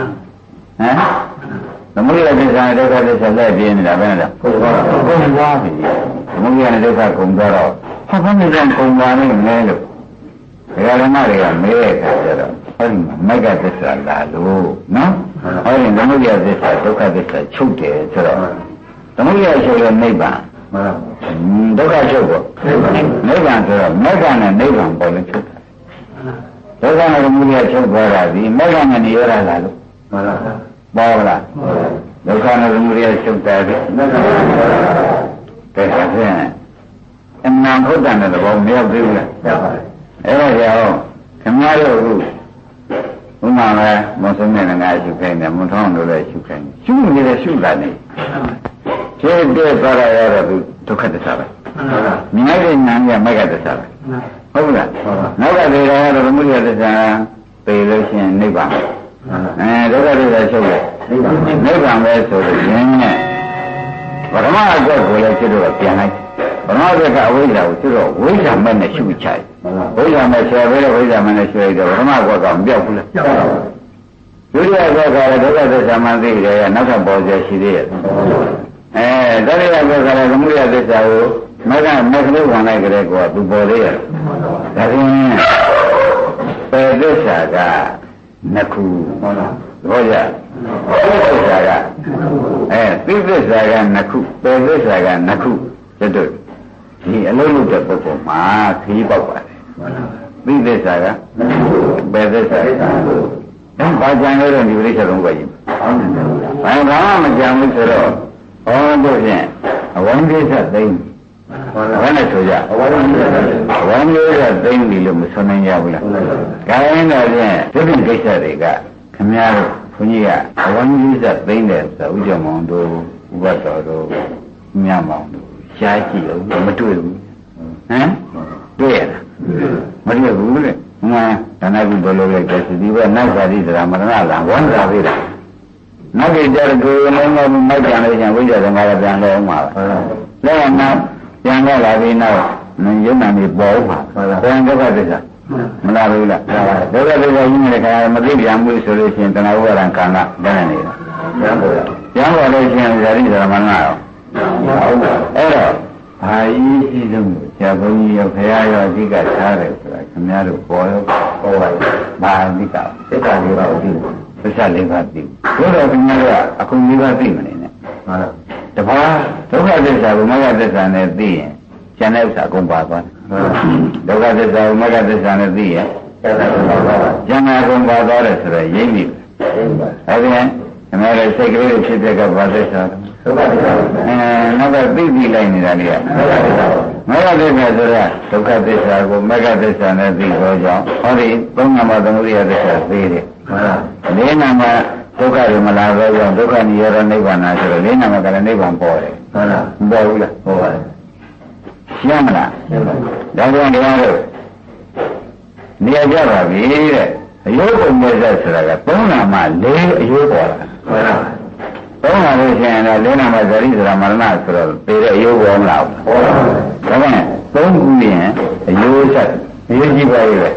သမုဒိယသစ္စာဒုက္ခသစ္စာလှည့်ပြီးနေတာဘယ်နဲ့လဲကုန်သွားပြီသမုဒိယနဲ့ဒုက္ခကုန်သွားတော့ဘာမှမကြောင့်ကုန်သွားနိုင်လဲလို့ဒါကဓမ္မတွေကမဲတဲ့ခါကျတော့ဟောဒီမဂ္ဂသစ္စာလာလို့နော်ဟောဒီသမုဒယသစ္စာဒုက္ခသစ္စာချုပ်တယ်ဆိုတော့သမုဒယချုပ်လို့နိဗ္ဗာန်ဒုက္ခချုပ်ပေါ့နိဗ္ဗာန်ဆိုတော့မဂ္ဂနဲ့နိဗ္ဗာန်ပေါ်လို့ချုပ်တာဒုက္ခနဲ့သမုဒယချုပ်သွားတာဒီမဂ္ဂနဲ့နိရောဓလာလို့ပေါ်လားဒုက္ခနဲ့သမုဒယချုပ်တာဒီကဲဒါဖြင့်အမှန်ဟုတ်တဲ့သဘောမရောက်သေးဘူးလားရောက်ပါတယ်အဲ့ဒါကြောင့်ခင်ဗျားတို့အခုဥမာပဲမဆုံးတဲ့ငါရှုခိုင်းတယ်မထောင်းလို့လည်းရှုခိုင်းရှုနေတယ်ရှုတာနေခြေတဲ့သွားရရတော့ဒုက္ခသစ္စာပဲမြင်တဲ့ဉာဏ်ကမဂ္ဂသစ္စာပဲဟုတ်လားနောက်ကသေးတာကတော့သမုဒယသစ္စာပေလို့ရှိရင်နိဗ္ဗာန်ဒုက္ခသစ္စာချုပ်တယ်နိဗ္ဗာန်ပဲဆိုလို့ရင်းနဲ့ပထမအချက်ကိုလည်းကျွတ်တော့ပြန်လိုက်ပထမအချက်ကအဝိဇ္ဇာကိုကျွတ်တော့ဝိဇ္ဇာမဲ့နဲ့ရှုချိုက်ဝိဇ္ဇာမဲ့ဆယ်ပဲဝိဇ္ဇာမဲ့နဲ့ရှုလိုက်တော့ပထမကွက်ကမပြောက်ဘူးလားပြောက်ပါဘူးဒုတိယကွက်ကလည်းဒုက္ခသစ္စာမှသိတယ်ကနောက်ထပ်ပေါ်ကျရှိသေးရဲ့တတိယကွက်ကလည်းသမုဒယသစ္စာကိုမကကလေးဝင်လိုက်ကြတဲ့ကောသူပေါ်သေးရဲ့ဒါဖြင့်ပေသစ္စာကနှစ်ခုဟုတ်လားဘောရသစ္စာကသိသစ္စာကနှစ်ခုပေသစ္စာကနှစ်ခုတို့ဒီအလုံးလုံးတဲ့ပုဂ္ဂိုလ်မှာခရီးပေါက်ပါတယ်သိသစ္စာကပေသစ္စာကဘာကြံရတဲ့ဒီပရိစ္ဆေသုံးပါးကြီးဘာမှမကြံဘူးဆိုတော့ဟောတို့ဖြင့်အဝိဇ္ဇာသိမ့်ဘာနဲ့ဆိုကြအဝိဇ္ဇာသိမ့်ပြီလို့မဆိုနိုင်ကြဘူးလားဒါရင်တော့ဖြင့်ဒီကိစ္စတွေကခင်ဗျားတို့ဘုန်းကြီးကအဝိဇ္ဇာသိမ့်တယ်ဆိုဥကြမောင်တို့ဥပတော်တို့မြတ်မောင်တို့ရှားကြည့်လို့မတွေ့ဘူးဟမ်တွေ့ရလားမတွေ့ဘူးလေငါဒါနကုဘယ်လိုလဲတဲ့ဒီဘက်နောက်ပါတိသရမရဏလာဝန္တာသေးတာနောက်ကြကြကိုယ်လုံးမမိုက်ပြန်လို့ရှင်ဝိဇ္ဇာသံဃာရပြန်လို့အောင်ပါလဲနောက်ပြန်တော့လာပြီးနောက်ယုံနာနေပေါ်မှာပြန်ဒုက္ခသစ္စာမလားဘူးလားဒုက္ခသစ္စာကြီးနေတဲ့ခါမသိပြန်ဘူးဆိုလို့ရှိရင်တဏှာဥပါဒံခန္ဓာတန်းနေတယ်ပြန်ပေါ်လို့ရှိရင်ဇာတိသရမရဏရောအဲ့တော့ဘာကြီးရှိဆုံးဆရာဘုန်းကြီးရောခရရောအဓိကထားတယ်ဆိုတာခင်ဗျားတို့ပေါ်ရောပေါ်ပါဘာအဓိကသစ္စာလေးပါးသိသစ္စာလေးပါးသိဘုရားခင်ဗျားတို့အခုလေးပါးသိမနေနဲ့ဟုတ်လားတပါးဒုက္ခသစ္စာကိုမဂ္ဂသစ္စာနဲ့သိရင်ကျန်တဲ့ဥစ္စာအကုန်ပါသွားတယ်ဒုက္ခသစ္စာကိုမဂ္ဂသစ္စာနဲ့သိရင်ကျန်တဲ့အကုန်ပါသွားတယ်ဆိုတော့ရိပ်ပြီအဲ့ဒီခင်ဗျားတို့စိတ်ကလေးဖြစ်တဲ့ကဘာသစ္စာနောက်ကသိသိလိုက်နေတာလေမဂ္ဂသစ္စာဆိုတာဒုက္ခသစ္စာကိုမဂ္ဂသစ္စာနဲ့သိသောကြောင့်ဟောဒီသုံးနာမသမုဒယသစ္စာသိတယ်လေးနာမဒုက္ခတွေမလာသောကြောင့်ဒုက္ခនិရောဓနိဗ္ဗာန်ဆိုတော့လေးနာမကလည်းနိဗ္ဗာန်ပေါ်တယ်ဟုတ်လားမပေါ်ဘူးလားပေါ်ပါတယ်ရှင်းမလားဒါကြောင့်တရားတို့နေရာကြပါပြီတဲ့အယုဒ္ဓမေဇ္ဇဆိုတာကသုံးနာမလေးအယုဒ္ဓပေါ်လာဟုတ်လားသုံးနာလို့ရှိရင်တော့လေးနာမဇာတိသရမရဏဆိုတော့ပေတဲ့အယုဒ္ဓပေါ်မလားဟုတ်ပါဘူးဒါနဲ့သုံးခုရင်အယုဒ္ဓဆက်အယုဒ္ဓကြီးပါရဲ့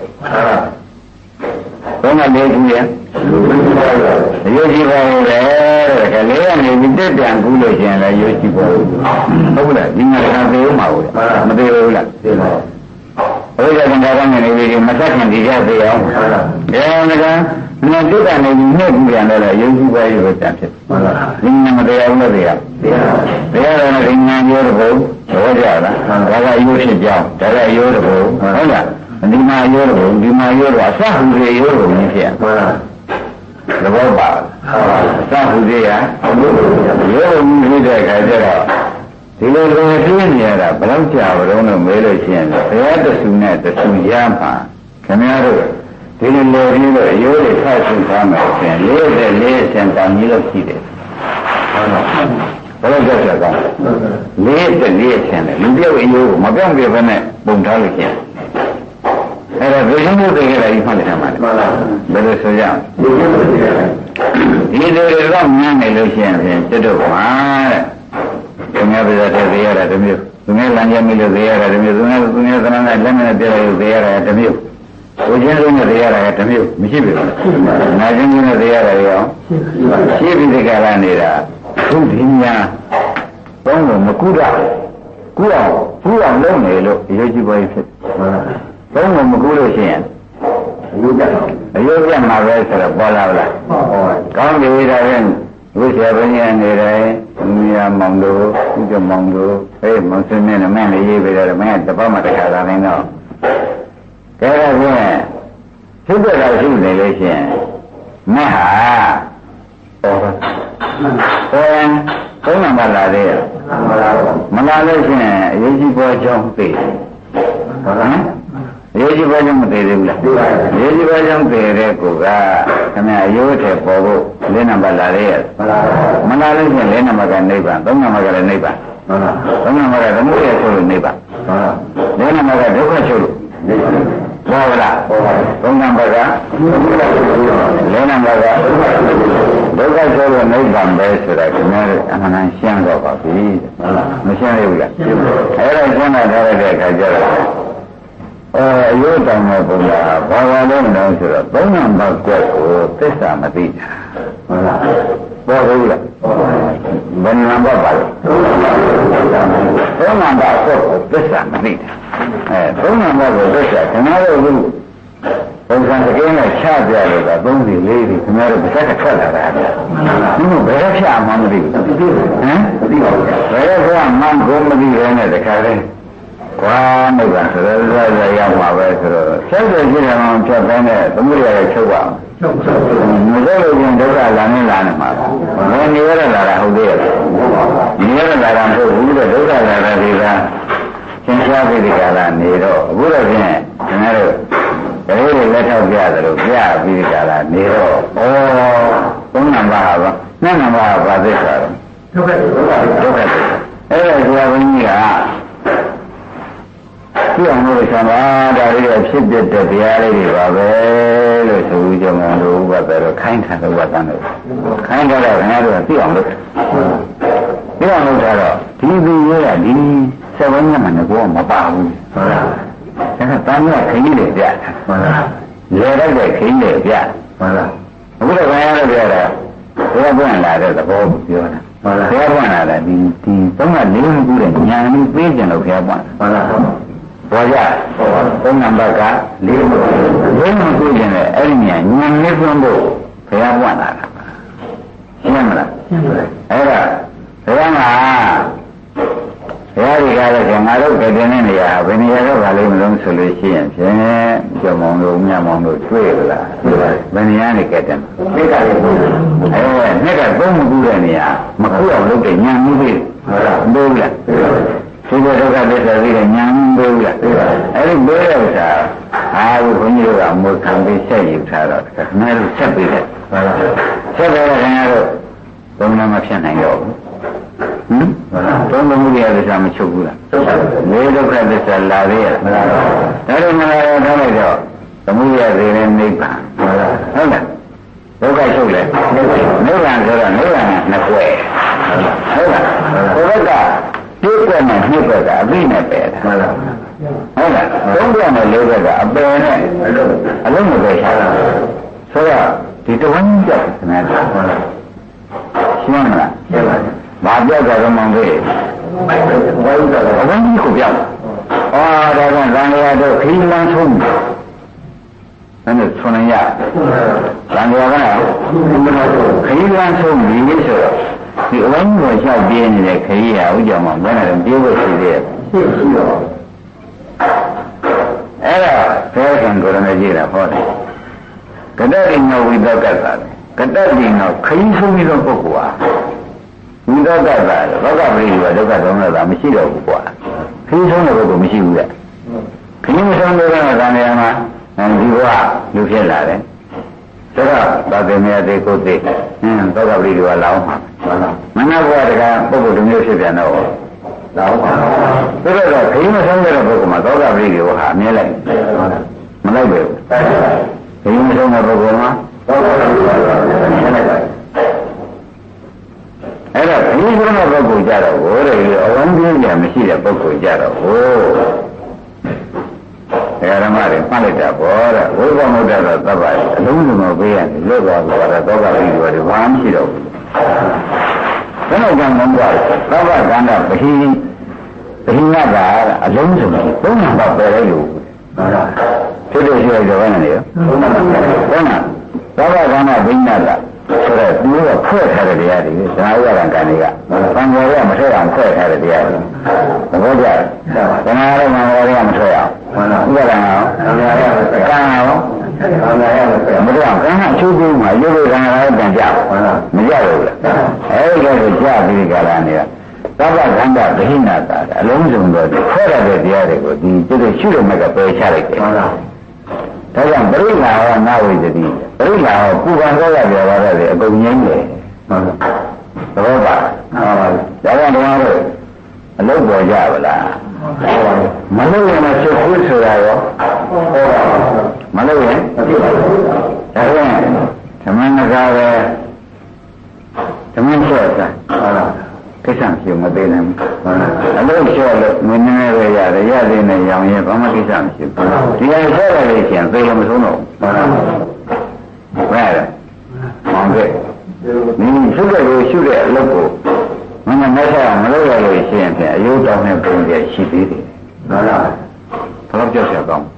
သုံးနာလေးခုရင်အယုဒ္ဓကြီးပါရဲ့ကလေးကနေဒီတက်ပြန်ကူးလို့ရှိရင်လည်းအယုဒ္ဓကြီးပေါ်ဟုတ်လားဒီမှာကသေဦးမှာဟုတ်လားမသေဘူးလားသေပါဘုရားကံကောင်းနေပြီမသက်ခင်ဒီကြသေးအောင်ဟုတ်လားဒါကမြတ်တုတ်ကနေပြီးနှုတ်ကြည့်ရတယ်ယုံကြည်ပါရဲ့တန်ဖြစ်ဟုတ်လားဒီနမတရားလို့တရားတရားတော့ဒီညာပြောတဲ့ဘုရားကြလားဒါကရိုးဖြစ်ကြောင်းဒါကရိုးတဲ့ဘုဟုတ်လားဒီမှာရိုးတဲ့ဘုဒီမှာရိုးတော့အစဟူတွေရိုးလို့မြင်ဖြစ်ဟုတ်လားသဘောပါအစဟူတွေရရိုးလို့မြင်တဲ့အခါကျတော့ဒီလိုလိုသိနေရတာဘယ်တော့ကြာဘယ်တော့လို့မေးလို့ရှိရင်ဘုရားတဆူနဲ့တဆူရမှာခင်ဗျားတို့ဒီလိုလိုပြီးတော့ရိုးတွေဖတ်ဆင်းထားမယ်ဆိုရင်44ဆင်တောင်ကြီးလို့ရှိတယ်ဟုတ်လားဘယ်လိုကြောက်ကြကော44ဆင်တယ်လူပြောက်အယိုးမပြောင်းပြဘဲနဲ့ပုံထားလို့ရှိရင်အဲ့ဒါဘယ်လိုလုပ်ကြရည်မှတ်တယ်မှာလဲဘယ်လိုဆိုကြဒီလိုတော့မြင်နေလို့ရှိရင်ကျွတ်တော့ပါတဲ့သူများပြတဲ့သေးရတာတမျိုးသူများလမ်းရမိလို့သေးရတာတမျိုးသူများသနာနဲ့လက်နဲ့ပြရလို့သေးရတာတမျိုးကိုချင်းလုံးနဲ့သေးရတာတမျိုးမရှိပြီလားနာချင်းချင်းနဲ့သေးရတာရောရှိပြီဒီကရနေတာသူဒီညာတော့မကူတော့ကူအောင်လုံးနေလို့အရေးကြီးပါဖြစ်ဘုံကမကူလို့ရှိရင်အယုတ်ပြမှာပဲဆိုတော့ပေါ်လာလားကောင်းပြီဒါဖြင့်ဝိဆရာဘုရားနေတယ်မြာမောင်တို့ဥကြမောင်တို့မောင်စင်းနဲ့မင်းလေးရေးပေးတယ်မင်းတပတ်မှတခါလာနေတော့ကဲဒါဖြင့်ဖြစ်တဲ့တော့ရှိနေလို့ရှိရင်မဟာဘုံနံပါတ်လာသေးရမလာလို့ရှိရင်အရေးကြီးပေါ်ကြောင်းသိဟုတ်လားရေးကြီးပေါ်ကြောင်းမသိသေးဘူးလားရေးကြီးပေါ်ကြောင်းသိတဲ့ကိုကခင်ဗျာရိုးတဲ့ပေါ်ဖို့၄နံပါတ်လာသေးရမလာလို့ရှိရင်၄နံပါတ်ကနိဗ္ဗာန်၃နံပါတ်ကလည်းနိဗ္ဗာန်၃နံပါတ်ကသမုဒယဆိုလို့နိဗ္ဗာန်၄နံပါတ်ကဒုက္ခဆိုလို့ဟုတ်လား၃နံပါတ်က၄နံပါတ်ကဒုက္ခဆိုလို့နိဗ္ဗာန်ပဲဆိုတာခင်ဗျားတို့အမှန်တန်ရှင်းတော့ပါပြီမရှင်းသေးဘူးလားအဲ့ဒါရှင်းတာထားရတဲ့အခါကျတော့အယုတ်တောင်မဲ့ဘုရားဘာဝလုံးတော့ဆိုတော့၃နံပါတ်ကွက်ကိုသစ္စာမသိတာဟုတ်လားပေါ်သေးလားဘယ်နံပါတ်ပါလဲ၃နံပါတ်ကွက်ကိုသစ္စာမသိတာ၃နံပါတ်ကိုသစ္စာခင်ဗျားတို့ကဘုရားတကယ်နဲ့ချပြလို့က3စီ4စီခင်ဗျားတို့ပါက်ကထွက်လာတာဗျာဘယ်ဘယ်ဖြာမှမသိဘူးဟမ်မသိပါဘူးဘယ်ဘယ်မှကိုမသိရတဲ့တခါတည်းကွာနိဗ္ဗာန်ဆိုတော့ရောက်မှာပဲဆိုတော့ဆက်တယ်ရှိတယ်မှဖြတ်ပိုင်းနဲ့သမုဒယရဲ့ချုပ်ပါမစိုးလို့ရင်ဒုက္ခလာနေလာနေမှာဘယ်နေရလာတာဟုတ်သေးရဲ့နေရလာတာမဟုတ်ဘူးတဲ့ဒုက္ခလာတာဒီကသင်္ချာပိဋကလာနေတော့အခုတော့ဖြင့်ခင်ဗျားတို့ဒါလေးလက်ထောက်ပြတယ်လို့ပြပြီးကြတာနေတော့သုံးနံပါတ်ပါနှစ်နံပါတ်ပါသစ္စာတော့ဒုက္ခအဲ့ဒါဆရာဘုန်းကြီးကပြအောင်လို့ဆံပါဒါလေးကဖြစ်ပြတဲ့တရားလေးတွေပါပဲလို့ဆိုဦးကြောင့်လို့ဥပဒေတော့ခိုင်းထားတော့ဝတ်တန်းလို့ခိုင်းထားတော့ခင်ဗျားတို့ကပြအောင်လို့ပြအောင်လို့ဆိုတော့ဒီရဲကဒီ7ညမှလည်းကိုယ်ကမပါဘူးဟုတ်လားအဲ့ဒါတမ်းရခင်းလေးပြဟုတ်လားလေလိုက်တဲ့ခင်းလေးပြဟုတ်လားအခုတော့ဘယ်ရလို့ပြောတာဘယ်ပွင့်လာတဲ့သဘောကိုပြောတာဟုတ်လားဘယ်ပွင့်လာတယ်ဒီသုံးက၄ခုတဲ့ညာလေးပေးကြလို့ဘယ်ပွင့်ဟုတ်လားဘောရသုံးနံပါတ်က၄ခုပေးကြတယ်အဲ့ဒီညာလေးပွင့်ဖို့ဘယ်ပွင့်လာတာရှင်းမလားရှင်းပါတယ်အဲ့ဒါဘယ်ကဘုရားကြီးကားလည်းငါတို့ကြတဲ့နေရာဘယ်နေရာတော့ဗာလိမလို့ဆိုလို့ရှိရင်ဖြင့်ကျော်မောင်တို့မြတ်မောင်တို့တွေ့လားဘယ်နေရာနေကြတဲ့သိတာလေနှစ်ကသုံးမကူတဲ့နေရာမကူအောင်လုပ်တဲ့ညာမှုတွေဟုတ်လားဘိုးလားဒီဘဒုက္ခသစ္စာကြီးတဲ့ညာမှုဘိုးလားအဲ့ဒီဘိုးရဲ့ဥစ္စာဘုန်းကြီးတို့ကမူခံပြီးဆက်ယူထားတော့ခင်ဗျားတို့ဆက်ပြီးတယ်ဟုတ်လားဆက်ပြီးတော့ခင်ဗျားတို့ဘုံနာမဖြစ်နိုင်တော့ဘူးသုံးမှုရတဲ့စာမချုပ်ဘူးလားလေဒုက္ခသစ္စာလာသေးရဲ့မလားဒါတော့မလာတော့ထားလိုက်တော့သမုဒယသေးတဲ့နိဗ္ဗာန်ဟုတ်လားဒုက္ခချုပ်လေနိဗ္ဗာန်ဆိုတော့နိဗ္ဗာန်ကနှစ်ကွယ်ဟုတ်လားဘုရားကဒီကွယ်နဲ့နှစ်ကွယ်ကအပြီးနဲ့ပဲဟုတ်လားဟုတ်လားသုံးကွယ်နဲ့လေးကွယ်ကအပယ်နဲ့အလုံးမပဲရှားတာဆိုတော့ဒီတဝန်းကြောက်ခင်ဗျာဟုတ်လားရှင်းမလားရှင်းပါပြီဘာပြောကြတော့မှမသိဘူးဘယ်ကြီးကိုပြောဒါကသံဃာတို့ခီးလန်းဆုံးတယ်အဲ့ဒါဆွမ်းရသံဃာကခီးလန်းဆုံးပြီဆိုတော့ဒီအဝိုင်းကိုလျှောက်ပြင်းနေတဲ့ခရီးဟာဥကြမှာဘယ်နဲ့တော့ပြေးဖို့ရှိသေးရဲ့ရှိတော့အဲ့ဒါဘယ်ကံကိုရမကြီးတာဟောတယ်ကတ္တရိနောဝိသောကတ္တကတ္တရိနောခရီးဆုံးပြီးတော့ပုဂ္ဂိုလ်ဟာဝိသောကတ္တလောကပရိဒီဝဒုက္ခသုံးတာမရှိတော့ဘူးကွာခရီးဆုံးတဲ့ပုဂ္ဂိုလ်မရှိဘူးလေခရီးမဆုံးတဲ့ကံနေရာမှာဒီဘဝလူဖြစ်လာတယ်ဆိုတော့ဗာသေမြတ်တွေကိုသိသောကပရိဒီဝလာအောင်မှာမနဘဝတကပုဂ္ဂိုလ်တစ်မျိုးဖြစ်ပြန်တော့လာအောင်ပါဆိုတော့ခရီးမဆုံးတဲ့ပုဂ္ဂိုလ်မှာသောကပရိဒီဝဟာအမြဲလိုက်မလိုက်ပဲခရီးမဆုံးတဲ့ပုဂ္ဂိုလ်မှာသောကပရိဒီဝဆက်လိုက်ပါအဲ့တော့ခရီးဆုံးတဲ့ပုဂ္ဂိုလ်ကြတော့ဟိုတဲ့အဝန်းပြင်းကြမရှိတဲ့ပုဂ္ဂိုလ်ကြတော့ဟိုဓမ္မတွေမှတ်လိုက်တာပေါ့တဲ့ဝိပဿနာတော့သဗ္ဗအလုံးစုံကိုပေးရတယ်လို့ပြောတော့သောကပရိဒီဝတွေဘာမှမရှိတော့ဘူးဘယ်လိုကြောင့်လဲဆိုသဗ္ဗကန္တပဟိနာကအလုံးစုံသုံးနံပါတ်ပဲလို့ဖြစ်လို့ရှိရတော့ဘယ်နဲ့လဲဘုန်းတော်သောဘကနာဘိညာကဆိုတော့သူကဖွဲ့ထားတဲ့တရားတွေဇာဝရံကံတွေကဘံဃောရမထွက်အောင်ဖွဲ့ထားတဲ့တရားတွေသဘောကျလားဇာဝရံဘံဃောရမထွက်အောင်ဥပဒံအောင်ကံအောင်မတော်ကံအချိုးပြီးမှရုပ်ရံလည်းပြန်ကြမကြဘူးလားအဲဒီလိုကြပြီးကြလာနေတာသဗ္ဗခန္ဓာဗဟိနာတာအလုံးစုံတော့ဖွဲ့ရတဲ့တရားတွေကိုဒီကျတော့ရှုလို့မကပယ်ချလိုက်တယ်ဒါကြောင့်ပရိလာဟောနာဝိတ္တိပရိလာဟောပူပန်တော့ရပြောရတယ်အကုန်ငြိမ့်တယ်သဘောပါဒါကြောင့်တို့အလုပ်ပေါ်ကြပါလားမလုပ်ရင်လည်းချုပ်ခွေးဆိုတာရောမလုပ်ရင်ဒါကြောင့်သမဏကပဲသမဏဆောတာကိစ္စမရှိမသေးနိုင်ဘူးအလုပ်လျှော့လို့မင်းနေပဲရတယ်ရသေးနဲ့ရောင်ရင်ဘာမှကိစ္စမရှိဘူးဒီအဆော့ရလို့ရှိရင်သေလို့မဆုံးတော့ဘူးဘယ်လဲမောင်ကဒီရှုတဲ့ကိုရှုတဲ့အလုပ်ကိုမင်းနဲ့ဆက်အောင်မလုပ်ရလို့ရှိရင်ဖြင့်အယုဒ္ဓောင်းနဲ့ပုံပြရှိသေးတယ်ဟုတ်လားဘယ်လိုကြောက်ရကောင်း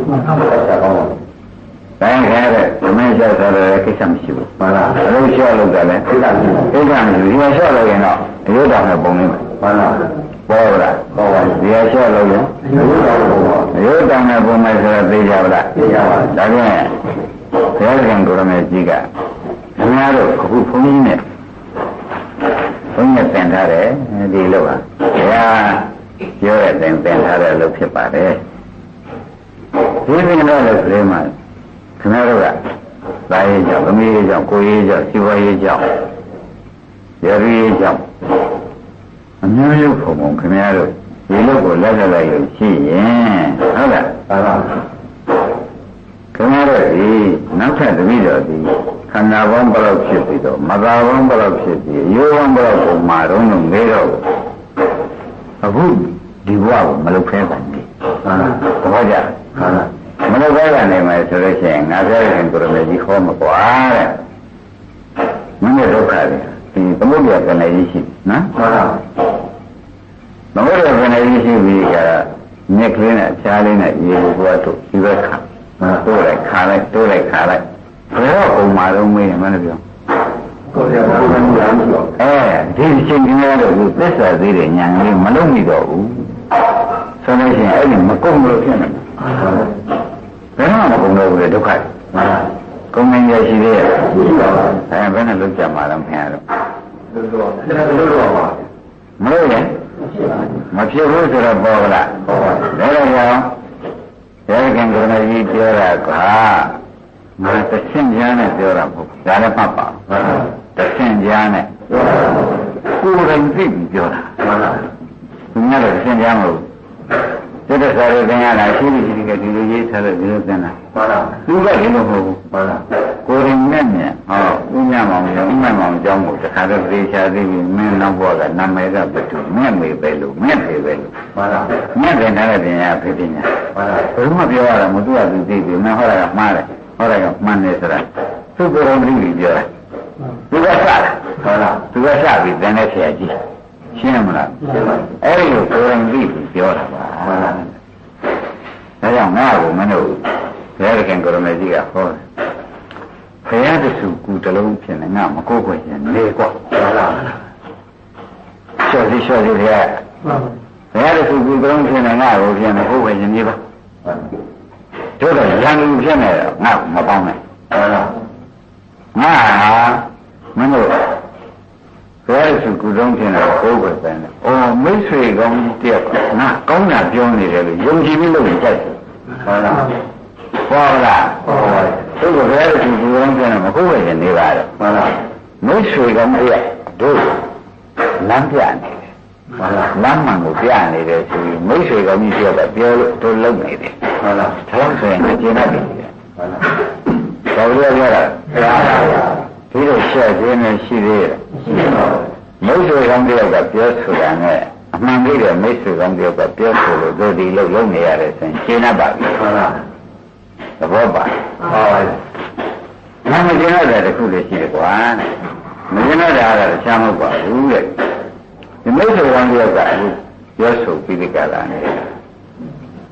တိုင်းခဲတဲ့မင်းကြောက်တယ်ကိစ္စမရှိဘူးဟုတ်လားအလုပ်လျှော့လို့တယ်လေကိစ္စမရှိဘူးဒီမှာလျှော့လို့ရင်တော့အယုဒ္ဓောင်းနဲ့ပုံနေမှာဟုတ်လားပေါ်လားပေါ်ပါဘူးဒီအလျှော့လို့ရင်အယုဒ္ဓောင်းနဲ့ပုံမယ်ဆိုတော့သိကြပါလားသိကြပါဒါကြောင့်ဘုရားရှင်ကိုရမေကြီးကခင်ဗျားတို့အခုဘုန်းကြီးနဲ့ဘုန်းကြီးသင်ထားတယ်ဒီလိုပါဘုရားပြောတဲ့တိုင်သင်ထားတဲ့လို့ဖြစ်ပါတယ်ဒီသင်တော့လည်းပြင်းမှာခင်ဗျားတို့ကသာရေးကြောင့်သမီးရေးကြောင့်ကိုယ်ရေးကြောင့်စီဝါရေးကြောင့်ရည်ရေးကြောင့်အမျိုးမျိုးပုံပုံခင်ဗျားတို့ဒီလိုကိုလက်လက်လိုက်လို့ရှိရင်ဟုတ်လားဟုတ်ပါခင်ဗျားတို့ဒီနောက်ထပ်တပည့်တော်ဒီခန္ဓာပေါင်းဘယ်လောက်ဖြစ်ပြီးတော့မသာပေါင်းဘယ်လောက်ဖြစ်ပြီးရိုးပေါင်းဘယ်လောက်ကိုမာတော့လို့မေးတော့အခုဒီဘဝကိုမလုပ်ဖဲပါနဲ့ဟုတ်လားတပည့်ကြဟုတ်လားမလုပ်ဖဲကနေမယ်ဆိုလို့ရှိရင်ငါပြောရင်ကိုရမေကြီးခေါ်မှာကွာတဲ့မင်းရဲ့ဒုက္ခတွေဒီသမုဒ္ဒရာကနေကြီးရှိနော်ဟုတ်လားသမုဒ္ဒရာကနေကြီးရှိပြီးကမြက်ကလေးနဲ့ဖြားလေးနဲ့ရေကိုသွားထုတ်ဒီဘက်ခါတိုးလိုက်ခါလိုက်တိုးလိုက်ခါလိုက်ဘယ်တော့ပုံမှာတော့မေးရင်မလို့ပြောကိုယ်ရပါဘူးညာမလို့ဒီချိန်ကြီးရတော့သစ္စာသေးတဲ့ညာလေးမလုံးမိတော့ဘူးဆိုလို့ရှိရင်အဲ့ဒီမကုန်လို့ဖြစ်နေဘယ်တော့မှမကုန်တော့ဘူးလေဒုက္ခကုန်နေရရှိသေးရဲ့ဘယ်နဲ့လုံးကြမှာလဲခင်ဗျားတို့မလို့ရင်မဖြစ်ဘူးဆိုတော့ပေါ်လားဒါတော့ကြောင့်ဒေဝခင်ကရဏကြီးပြောတာကငါတဆင့်ကြားနဲ့ပြောတာပေါ့ဒါလည်းမှတ်ပါတဆင့်ကြားနဲ့ကိုယ်တိုင်သိပြီးပြောတာသူများတော့တဆင့်ကြားမဟုတ်ဘူးတစ္ဆာရသင်ရတာရှိရှိကဒီလိုရေးထားလို့ဒီလိုသင်တာသူကဒီလိုမဟုတ်ဘူးကိုယ်တိုင်နဲ့မြင်ဥညမောင်ရောဥညမောင်အကြောင်းကိုတခါတော့သေချာသိပြီးမင်းနောက်ဘဝကနာမည်ကဘယ်သူမြင့်မေပဲလို့မြင့်ပေပဲလို့မြင့်တယ်တဲ့ပညာဖြစ်ပညာဘယ်မှပြောရတာမသူကသူသိပြီမင်းဟောတာကမှားတယ်ဟောတာကမှန်တယ်ဆိုတာသူကိုယ်တော်သိပြီးပြောတာသူကစတာဟုတ်လားသူကစပြီးသင်တဲ့ဆရာကြီးရှင်းမလားအဲ့ဒီလိုကိုယ်တော်သိပြီးပြောတာပါဟုတ်လားဒါကြောင့်ငါ့ကိုမင်းတို့ဘုရားခင်ကိုရမေကြီးကဟောတယ်ဘုရားတဆူကူတလုံးဖြစ်နေငါမကိုယ်ကိုရင်နေကွာဟုတ်လားရှော့စီဘုရားဘုရားတဆူကူတလုံးဖြစ်နေငါကိုပြန်မကိုယ်ကိုရင်နေပါတို့တော့ရန်လူဖြစ်နေတော့ငါမပေါင်းနဲ့ဟုတ်လားငါမင်းတို့ဘယ်လိုကုသုံးထင်တာကိုယ်ပဲပဲနဲ့။အော်မိတ်ဆွေကောင်းတယောက်ကငါကောင်းတာပြောနေတယ်လို့ယုံကြည်ပြီးလုပ်ရင်ကြိုက်တယ်။ဟုတ်လား။ဟုတ်လား။ဟုတ်ပါဘူး။သူကဘယ်လိုကုသုံးထင်တာမဟုတ်ပဲနေပါတော့။ဟုတ်လား။မိတ်ဆွေကောင်းတယောက်တို့လမ်းပြနေတယ်။ဟုတ်လား။လမ်းမှန်ကိုပြနေတယ်ဆိုပြီးမိတ်ဆွေကောင်းကြီးတယောက်ကပြောလို့တို့လုပ်နေတယ်။ဟုတ်လား။ဒါလို့ဆိုရင်ကျင်းတတ်တယ်။ဟုတ်လား။ဘာလို့ပြောတာ။ဒီလိုရှက်ခြင်းနဲ့ရှိသေးရဲ့မိတ်ဆွေကောင်းတယောက်ကပြောဆိုတာနဲ့အမှန်တည်းတဲ့မိတ်ဆွေကောင်းတယောက်ကပြောဆိုလို့တို့ဒီလိုလုပ်နေရတယ်ဆိုရင်ရှင်းတတ်ပါပြီဟုတ်လားသဘောပါဟုတ်ပါဘူးမရှင်းတတ်တဲ့တခုလေးရှိတယ်ကွာမရှင်းတတ်တာကတော့ချမ်းမဟုတ်ပါဘူးတဲ့ဒီမိတ်ဆွေကောင်းတယောက်ကအခုပြောဆိုပြီးဒီကလာနေ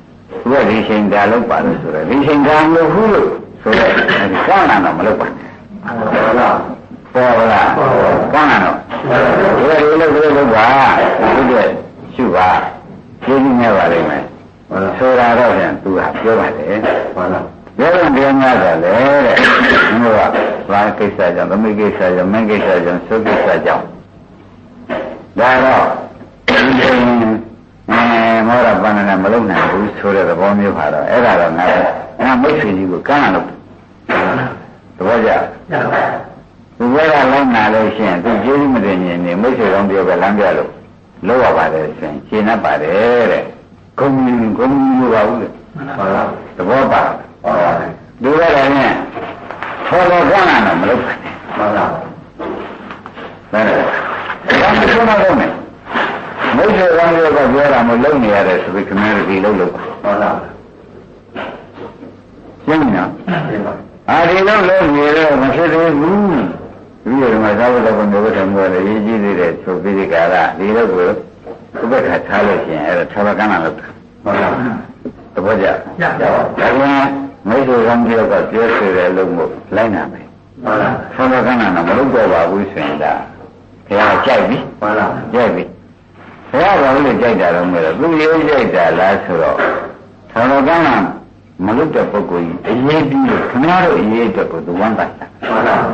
သူကဒီချိန်ဒါလောက်ပါလို့ဆိုတော့ဒီချိန်ဒါမလို့ဘူးလို့ဆိုတော့ဒီကောင်းတာတော့မလုပ်ပါနဲ့ဟုတ်လားပေါ်လားကောင်းတာတော့ဒီလိုလုပ်ပါသူကရှုပါရှင်းနေပါလိမ့်မယ်ဆိုတာတော့ပြန်သူကပြောပါတယ်ဟုတ်လားပြောရင်ပြောများတယ်လေတဲ့ဘုရားဘာကိစ္စကြောင့်သမီးကိစ္စကြောင့်မင်းကိစ္စကြောင့်သုကိစ္စကြောင့်ဒါတော့မောရပန္နနဲ့မလုံနိုင်ဘူးဆိုတဲ့သဘောမျိုးပါတော့အဲ့ဒါတော့ငါမိတ်ဆွေကြီးကိုကမ်းရလို့သဘောကျသူကလည်းနာလို့ရှိရင်သူကျေးဇူးမတင်ရင်နေမိတ်ဆွေကောင်းပြောပဲလမ်းပြလို့လောက်ရပါတယ်ဆိုရင်ရှင်းတတ်ပါတယ်တဲ့ဂုံမျိုးပါဘူးလေဟုတ်လားသဘောပါဒီကလည်းခေါ်တော့ကမ်းရတော့မလုပ်ပါနဲ့ဟုတ်လားဘယ်လိုလဲဘာမှမလုပ်နဲ့မိတ်ဆွေကောင်းပြောကပြောတာမလုံနေရတယ်ဆိုပြီးခင်ဗျားတို့ဒီလုံးလို့ဟုတ်လားရှင်းနော်ဒီလုံးလုံးနေတော့မဖြစ်သေးဘူးဒီလိုမှသာဝတ္တဘုံဘုရားမျိုးလည်းရေးကြည့်သေးတယ်ဆိုပြီးဒီကရာဒီလိုကိုဥပ္ပခါထားလို့ရှိရင်အဲ့ဒါထာဝကနာလို့ဟုတ်လားသဘောကျဒါကမိတ်ဆွေကောင်းပြောကပြောဆိုတယ်လို့မို့လိုက်နာမယ်ဟုတ်လားထာဝကနာတော့မလုပ်တော့ပါဘူးဆိုရင်ဒါဘုရားကြိုက်ပြီဟုတ်လားကြိုက်ပြီဘုရားဘာလို့ကြိုက်တာတော့မလို့သူရိုးကြိုက်တာလားဆိုတော့ထာဝကနာမလုပ်တဲ့ပုဂ္ဂိုလ်ကြီးအရေးကြီးလို့ခင်ဗျားတို့အရေးအတွက်ကိုသူဝမ်းသာတာဟုတ်လား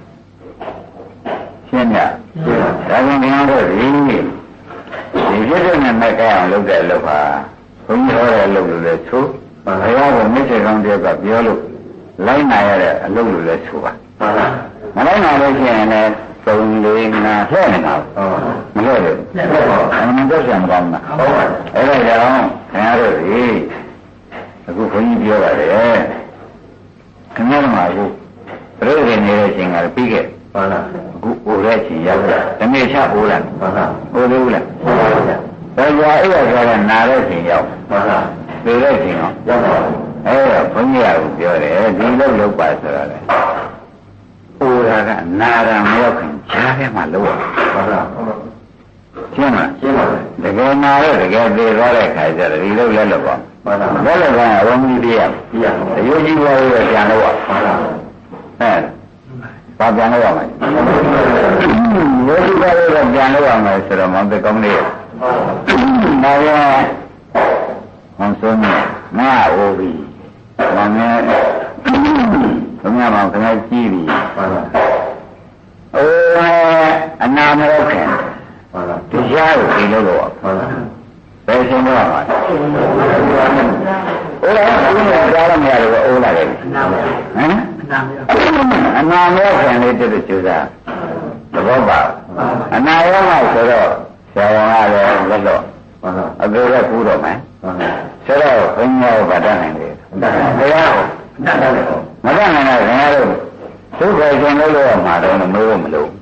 ရှင်းရဒါကြောင့်ခင်ဗျားတို့ဒီပြည့်တဲ့နဲ့မကအောင်လုပ်တဲ့အလုပ်ဟာဘုန်းကြီးဟောတဲ့အလုပ်လို့လည်းဆိုဘုရားကမိတ်ဆွေကောင်းတယောက်ကပြောလို့လိုက်နာရတဲ့အလုပ်လို့လည်းဆိုပါဟုတ်လားမလိုက်နာလို့ရှိရင်လည်း3-4 5လှည့်နေတာမလှည့်ဘူးအမှန်တော့ဆံမကောင်းတာဟုတ်ပါအဲ့ဒါကြောင့်ခင်ဗျားတို့ဒီအခုခွန်ကြီးပြောပါတယ်ခင်ဗျားတို့ကအခုပြိဋိနေတဲ့အချိန်ကပြီးခဲ့ဟုတ်လားအခုအိုတဲ့အချိန်ရောက်လာတနေ့ချအိုးလားဟုတ်လားအိုးသေးဘူးလားဟုတ်ပါဘူးဒါကြောင့်အဲ့ဒါဆိုတော့နာတဲ့အချိန်ရောက်ဟုတ်လားသိတဲ့အချိန်ရောက်ပါဘူးအဲ့တော့ခွန်ကြီးကပြောတယ်ဒီလိုလုပ်ပါဆိုတော့လေအိုးတာကနာတာမရောက်ခင်ဈာထဲမှာလို့ဟုတ်လားရှင်းလားရှင်းပါပြီတကယ်နာတော့တကယ်သိသွားတဲ့ခါကျတော့ဒီလိုလဲလို့ပေါ့ဟုတ်လားလဲလို့ကအဝမီပြရအယုံကြည်ပေါ်ရပြန်လို့ဟုတ်လားဘာပြန်လို့ရမလဲယောဂီပေါ်ရပြန်လို့ရမယ်ဆိုတော့မောင်တကောင်းလေးဒါရောဟောဆုံးငါဟိုပြီဘာမဲခင်ဗျားမောင်ခင်ဗျားကြည့်ပြီဟုတ်လားအနာမရောက်ခင်ဟုတ်လားတရားကိုသိလို့တော့ဟုတ်လားဘယ်ရှင်တော့ပါအိုးလားဒီနေ့ကြားရမရတယ်အိုးလာတယ်ဟမ်အနာမရောက်ခင်လေးတူတူကျူစားသဘောပါအနာရောက်မှဆိုတော့ဆရာဝန်ကလည်းလက်တော့အပေကကူးတော့မယ်ဆိုတော့ဘုရားကဗတ်နိုင်တယ်တရားကိုမတတ်နိုင်တော့ခင်ဗျားတို့ဒုက္ခရှင်လို့ရမှာတော့မလို့မလို့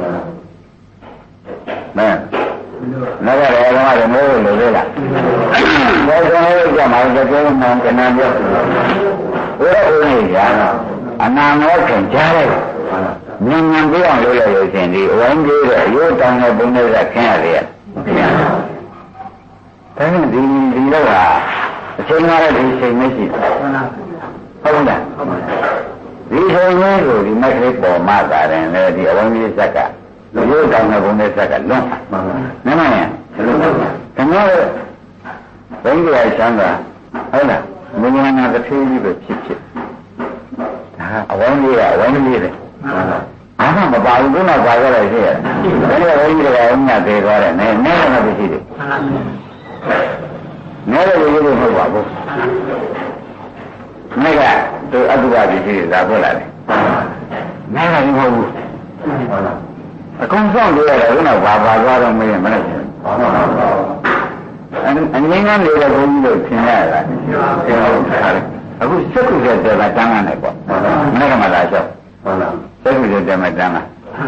မင်းနောက်ကလည်းတော့လည်းမိုးလို့လေလားဘောကောင်းကြမှာကြပြောမှန်ကနာပြောဘယ်လိုနေကြအနာမောခင်ကြားလိုက်ဉာဏ်ဉာဏ်ပြောင်းလို့ရလို့ရှင်ဒီဝိုင်းပြေးတဲ့ရိုးတောင်းတဲ့ဘုံတွေကခင်းရတယ်ဒါနဲ့ဒီတော့ကအချိန်ကားတဲ့ဒီချိန်မရှိဟုတ်လားဒီချိန်လေးကိုဒီမက်ခေပေါ်မှာတာတယ်လေဒီအဝိုင်းပြေးဇက်ကရိုးတောင်းတဲ့ဘုံတွေဇက်ကလွန်နည်းနည်းခင်ဗျားတို့ဘုန်းကြီးကချမ်းသာဟုတ်လားမင်းငါတစ်ထေးကြီးပဲဖြစ်ဒါအဝိုင်းကြီးကအဝိုင်းကြီးတယ်အားမပါဘူးဘုရားပါကြလိုက်ရှိရတယ်ဒါနဲ့ဘုန်းကြီးကအုံးညသေးသွားတယ်နည်းနည်းတော့ရှိတယ်နည်းတယ်လို့မဟုတ်ပါဘူးနည်းကသူအတုပပစ္စည်းတွေသာပွက်လာတယ်နည်းကမဟုတ်ဘူးအကုန်ဆောင်လို့ရတယ်ဘုရားဘာသွားတော့မင်းမနဲ့အငင်းကလေးတဲ့ဘုန်းကြီးတို့သင်ရတာအခုစက်ကုတဲ့တဲ့တန်းကနေပေါ့မနေ့ကမှလာလျှောက်စက်ကုတဲ့တဲ့မှာတန်းလာ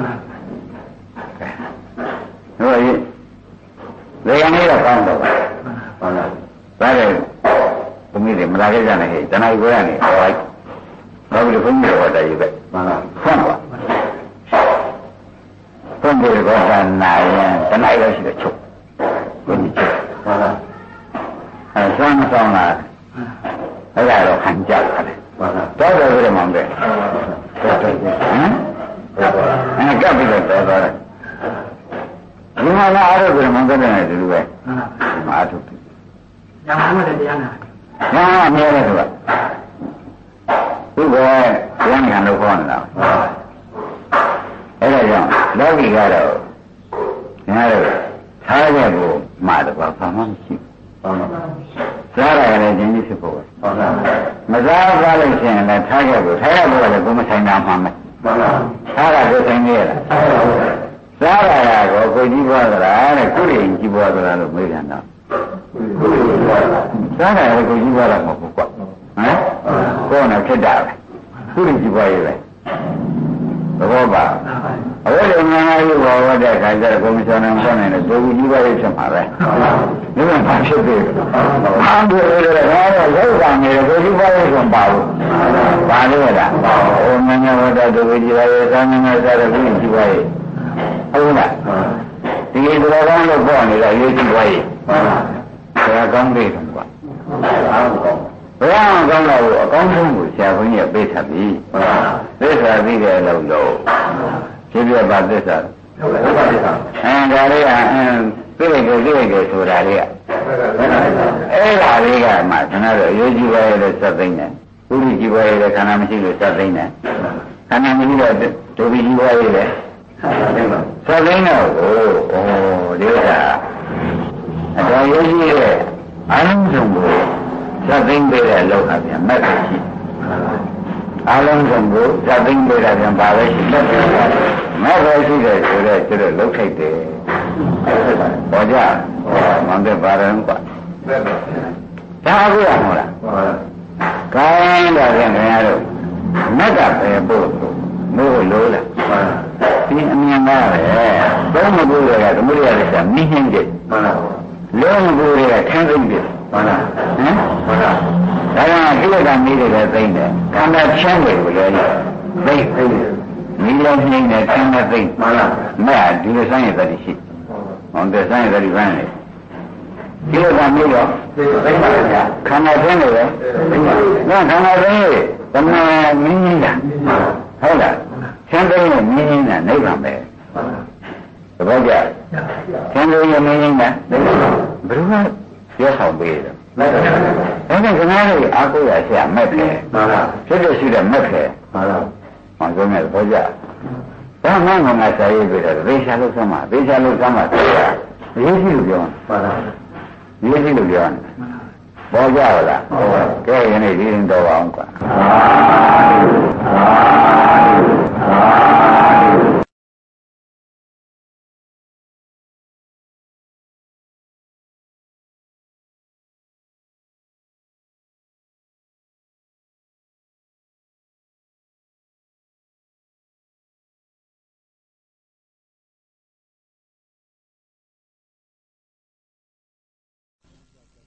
ဟုတ်ရဲ့လေယာဉ်လေးတော့ကောင်းတော့ဟုတ်လားဒါလည်းဘုန်းကြီးတွေမလာခဲ့ကြနဲ့ဟဲ့တဏှာကိုရနေဟောလိုက်ဘာလို့ဘုန်းကြီးတော်တယ်ပဲဟုတ်လားဖွင့်ပါဘုန်းကြီးကနာရင်တဏှာရရှိတဲ့ချုပ်ဘုန်းကြီးချုပ်ဟုတ်လားဆမ်းမဆောင်လားအဲ့ဒါတော့ခံကြတယ်တော်တယ်ဆိုတော့မောင်တဲ့တော်တယ်ဟမ်ကပ်ပြီးတော့တော်တယ်ဒီမှာလာအားလို့ဆိုတော့မောင်တဲ့နဲ့ဒီလိုပဲအားထုတ်တယ်ညာမှလည်းတရားနာညာအမြဲတည်းဆိုတာသူကတရားနာလို့ခေါ်နေတာအဲ့ဒါကြောင့်လောကီကတော့ညာတော့ထားခဲ့ဖို့မှာတော့ဘာမှမရှိဘူးစားရတယ်ခြင်းကြီးဖြစ်ဖို့ပဲမစားပါလို့ရှိရင်လည်းထားခဲ့ဖို့ကလည်းကိုယ်မဆိုင်တာမှမယ်ထားတာကိုဆိုင်နေရလားစားရတာကိုကိုကြီးပွားသလားတဲ့ကုရိကြီးပွားသလားလို့မေးပြန်တော့စားရတယ်ကိုကြီးပွားတာမဟုတ်ဘူးကွဟမ်ကိုယ်နဲ့ဖြစ်တာပဲကုရိကြီးပွားရေးပဲသဘောပါအဝိဇ္ဇာနာယုဘောဝတဲ့ခါကျတော့ကိုယ်မချောင်းနိုင်နိုင်တဲ့ဒုက္ခကြီးပွားရေးဖြစ်မှာပဲဒီမှာဘာဖြစ်သေးလဲအားပြောရတဲ့ငါတော့ရောက်တာနေတယ်ကိုယ်ကြီးပွားရေးဆိုပါဘူးဘာလို့လဲဟိုမင်းဝတ္တဒုက္ခကြီးပွားရေးသာမဏေစားတဲ့ကုရိကြီးပွားရေးဟုတ်လားဒီလိုတော်ကောင်းလို့ပေါ့နေတာရေးကြည့်ပါရဲ့ဆရာကောင်းတယ်ကွာဘယ်အောင်ကောင်းတော့အကောင်းဆုံးကိုဆရာဘုန်းကြီးပေးထပ်ပြီသစ္စာသိတယ်လို့ဖြစ်ပြပါသစ္စာဒါလေးကသိလိုက်တယ်ဆိုတာလေးကအဲ့ဒါလေးကမှကျွန်တော်တို့အရေးကြီးပါရဲ့လို့စက်သိမ့်တယ်ပုရိကြီးပါရဲ့ခန္ဓာမရှိလို့စက်သိမ့်တယ်ခန္ဓာမရှိတော့ဒုဗိကြီးပါရဲ့ဆက်သိန်းတော့ဒီဥစ္စာအတော်ရေးကြီးရဲ့အာလုံးစုံကိုဆက်သိန်းပေးတဲ့လောက်ဟာပြန်မက်ပဲရှိအာလုံးစုံကိုဆက်သိန်းပေးတာပြန်ပါပဲရှိမက်ပဲရှိတယ်ဆိုတော့ကျတော့လောက်ထိုက်တယ်ပေါ်ကြမှန်တယ်ပါရင်ကွာဒါအခုရမလားကိုင်းတော့ပြန်ခင်ဗျားတို့မက်ကပဲပို့မို့လို့လားဒီအမြင်ပါပဲသုံးမကူတွေကသမုဒိယလက်စာမိနှင်းတယ်မှန်လားလုံးမကူတွေကခန်းသိမ့်တယ်မှန်လားဟမ်မှန်လားဒါကကိလေသာမိတွေလည်းသိမ့်တယ်ခန္ဓာချမ်းတွေကိုလည်းသိမ့်မိလုံးနှိမ့်တယ်ခန္ဓာသိမ့်မှန်လားမဲ့ဒီလိုဆိုင်ရတဲ့ရှိဟောတဲ့ဆိုင်ရတဲ့ဘန်းလေကိလေသာမိတော့သိမ့်ပါလေဗျာခန္ဓာချမ်းတွေလည်းသိမ့်ပါနော်ခန္ဓာသိမ့်ရဲ့သမဏမင်းကြီးတာဟုတ်လားဆင်းရဲရဲ့မင်းကြီးနဲ့နိဗ္ဗာန်ပဲသဘောကျဆင်းရဲရဲ့မင်းကြီးနဲ့နိဗ္ဗာန်ဘယ်လိုပြောဆောင်ပေးတယ်ဒါကခဏလေးအာကိုရဆရာမဲ့တယ်ဖြစ်တဲ့ရှိတဲ့မဲ့တယ်မှန်ပြောမယ်သဘောကျဒါမှငါဆရာရေးပြတယ်သေချာလို့ဆမ်းပါသေချာလို့ဆမ်းပါဆရာရေးကြည့်လို့ပြောရေးကြည့်လို့ပြောပေါ်ကြလားကဲယနေ့ဒီရင်တော်အောင်ကွာ